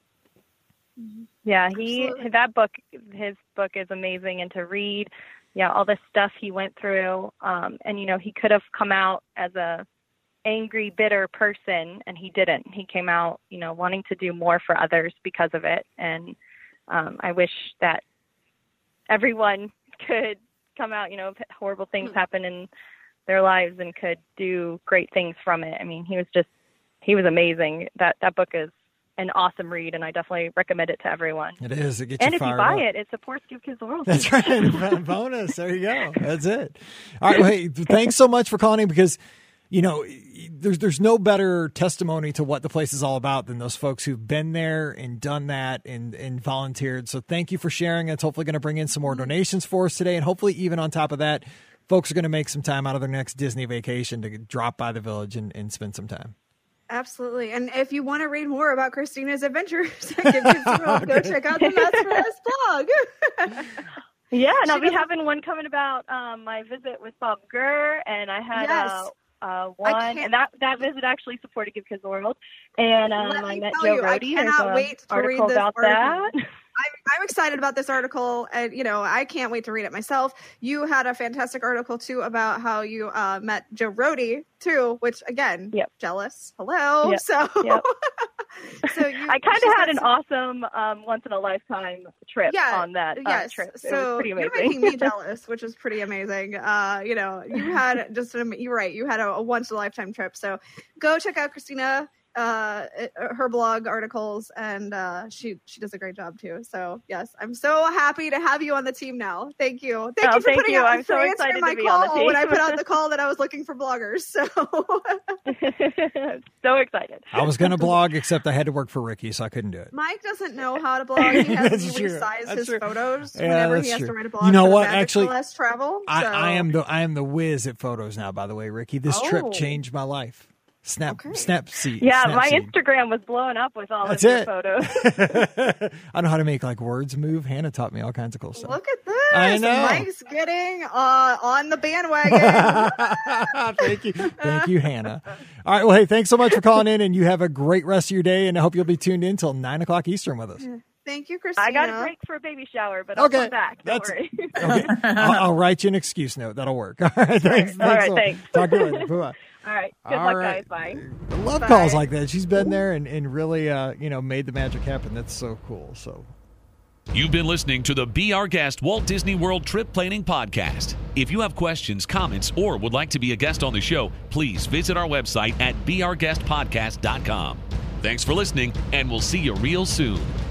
Yeah, he that book, his book is amazing, and to read, yeah, all the stuff he went through, um, and you know, he could have come out as a angry, bitter person, and he didn't. He came out, you know, wanting to do more for others because of it, and um, I wish that everyone could come out. You know, horrible things happen in their lives and could do great things from it. I mean, he was just, he was amazing. That, that book is an awesome read, and I definitely recommend it to everyone. It is. It gets and you if you fired buy up. it, it supports Give Kids the World. That's right. Bonus. There you go. That's it. All right. Well, hey, thanks so much for calling in, because, you know, there's there's no better testimony to what the place is all about than those folks who've been there and done that and, and volunteered. So thank you for sharing. It's hopefully going to bring in some more donations for us today. And hopefully even on top of that, folks are going to make some time out of their next Disney vacation to drop by the village and, and spend some time. Absolutely. And if you want to read more about Christina's adventures, Give Kids the World, go check out the Nuts for Us blog. Yeah, and She I'll be doesn't- having one coming about um, my visit with Bob Gurr, and I had Yes. uh, uh, I one, can't- and that, that visit actually supported Give Kids the World. And um, Let I me met tell Joe you, I Rody. There's cannot an wait to read article this about that. article. I'm, I'm excited about this article, and you know, I can't wait to read it myself. You had a fantastic article too about how you uh, met Joe Rody too, which again, Yep. jealous. Hello. Yep. So, Yep. so you, I kind she's of had got an some- awesome um, once in a lifetime trip Yeah, on that uh, yes. trip. It So was pretty you're amazing. making me jealous, which is pretty amazing. Uh, you know, you had just an, you're right. You had a, a once in a lifetime trip. So go check out Christina, uh, her blog articles, and uh, she she does a great job too. So yes, I'm so happy to have you on the team now. Thank you. Thank Oh, you for thank putting you. out I'm for so answering excited my to be on the call when I team. put out the call that I was looking for bloggers. So So excited. I was going to blog, except I had to work for Ricky, so I couldn't do it. Mike doesn't know how to blog. He has That's to true. resize That's his true. photos Yeah, whenever that's he has true. to write a blog. You know for the what? Magic Actually, for Less travel. I, so. I am the I am the whiz at photos now, by the way, Ricky. This Oh. trip changed my life. Snap, Okay. Snapseed. Yeah, my Snapseed. Instagram was blowing up with all That's of your it. photos. I know how to make like words move. Hannah taught me all kinds of cool stuff. Look at this. I know. Mike's getting uh, on the bandwagon. Thank you. Thank you, Hannah. All right. Well, hey, thanks so much for calling in, and you have a great rest of your day, and I hope you'll be tuned in till nine o'clock Eastern with us. Thank you, Christina. I got a break for a baby shower, but I'll Okay, come back. Don't that's- worry. Okay. I'll, I'll write you an excuse note. That'll work. All right. Thanks. All right, a lot. thanks. Talk to you later. Bye-bye. All right. Good All luck, right. guys. Bye. I love Bye. calls like that. She's been there and, and really, uh, you know, made the magic happen. That's so cool. So You've been listening to the Be Our Guest Walt Disney World Trip Planning Podcast. If you have questions, comments, or would like to be a guest on the show, please visit our website at be our guest podcast dot com. Thanks for listening, and we'll see you real soon.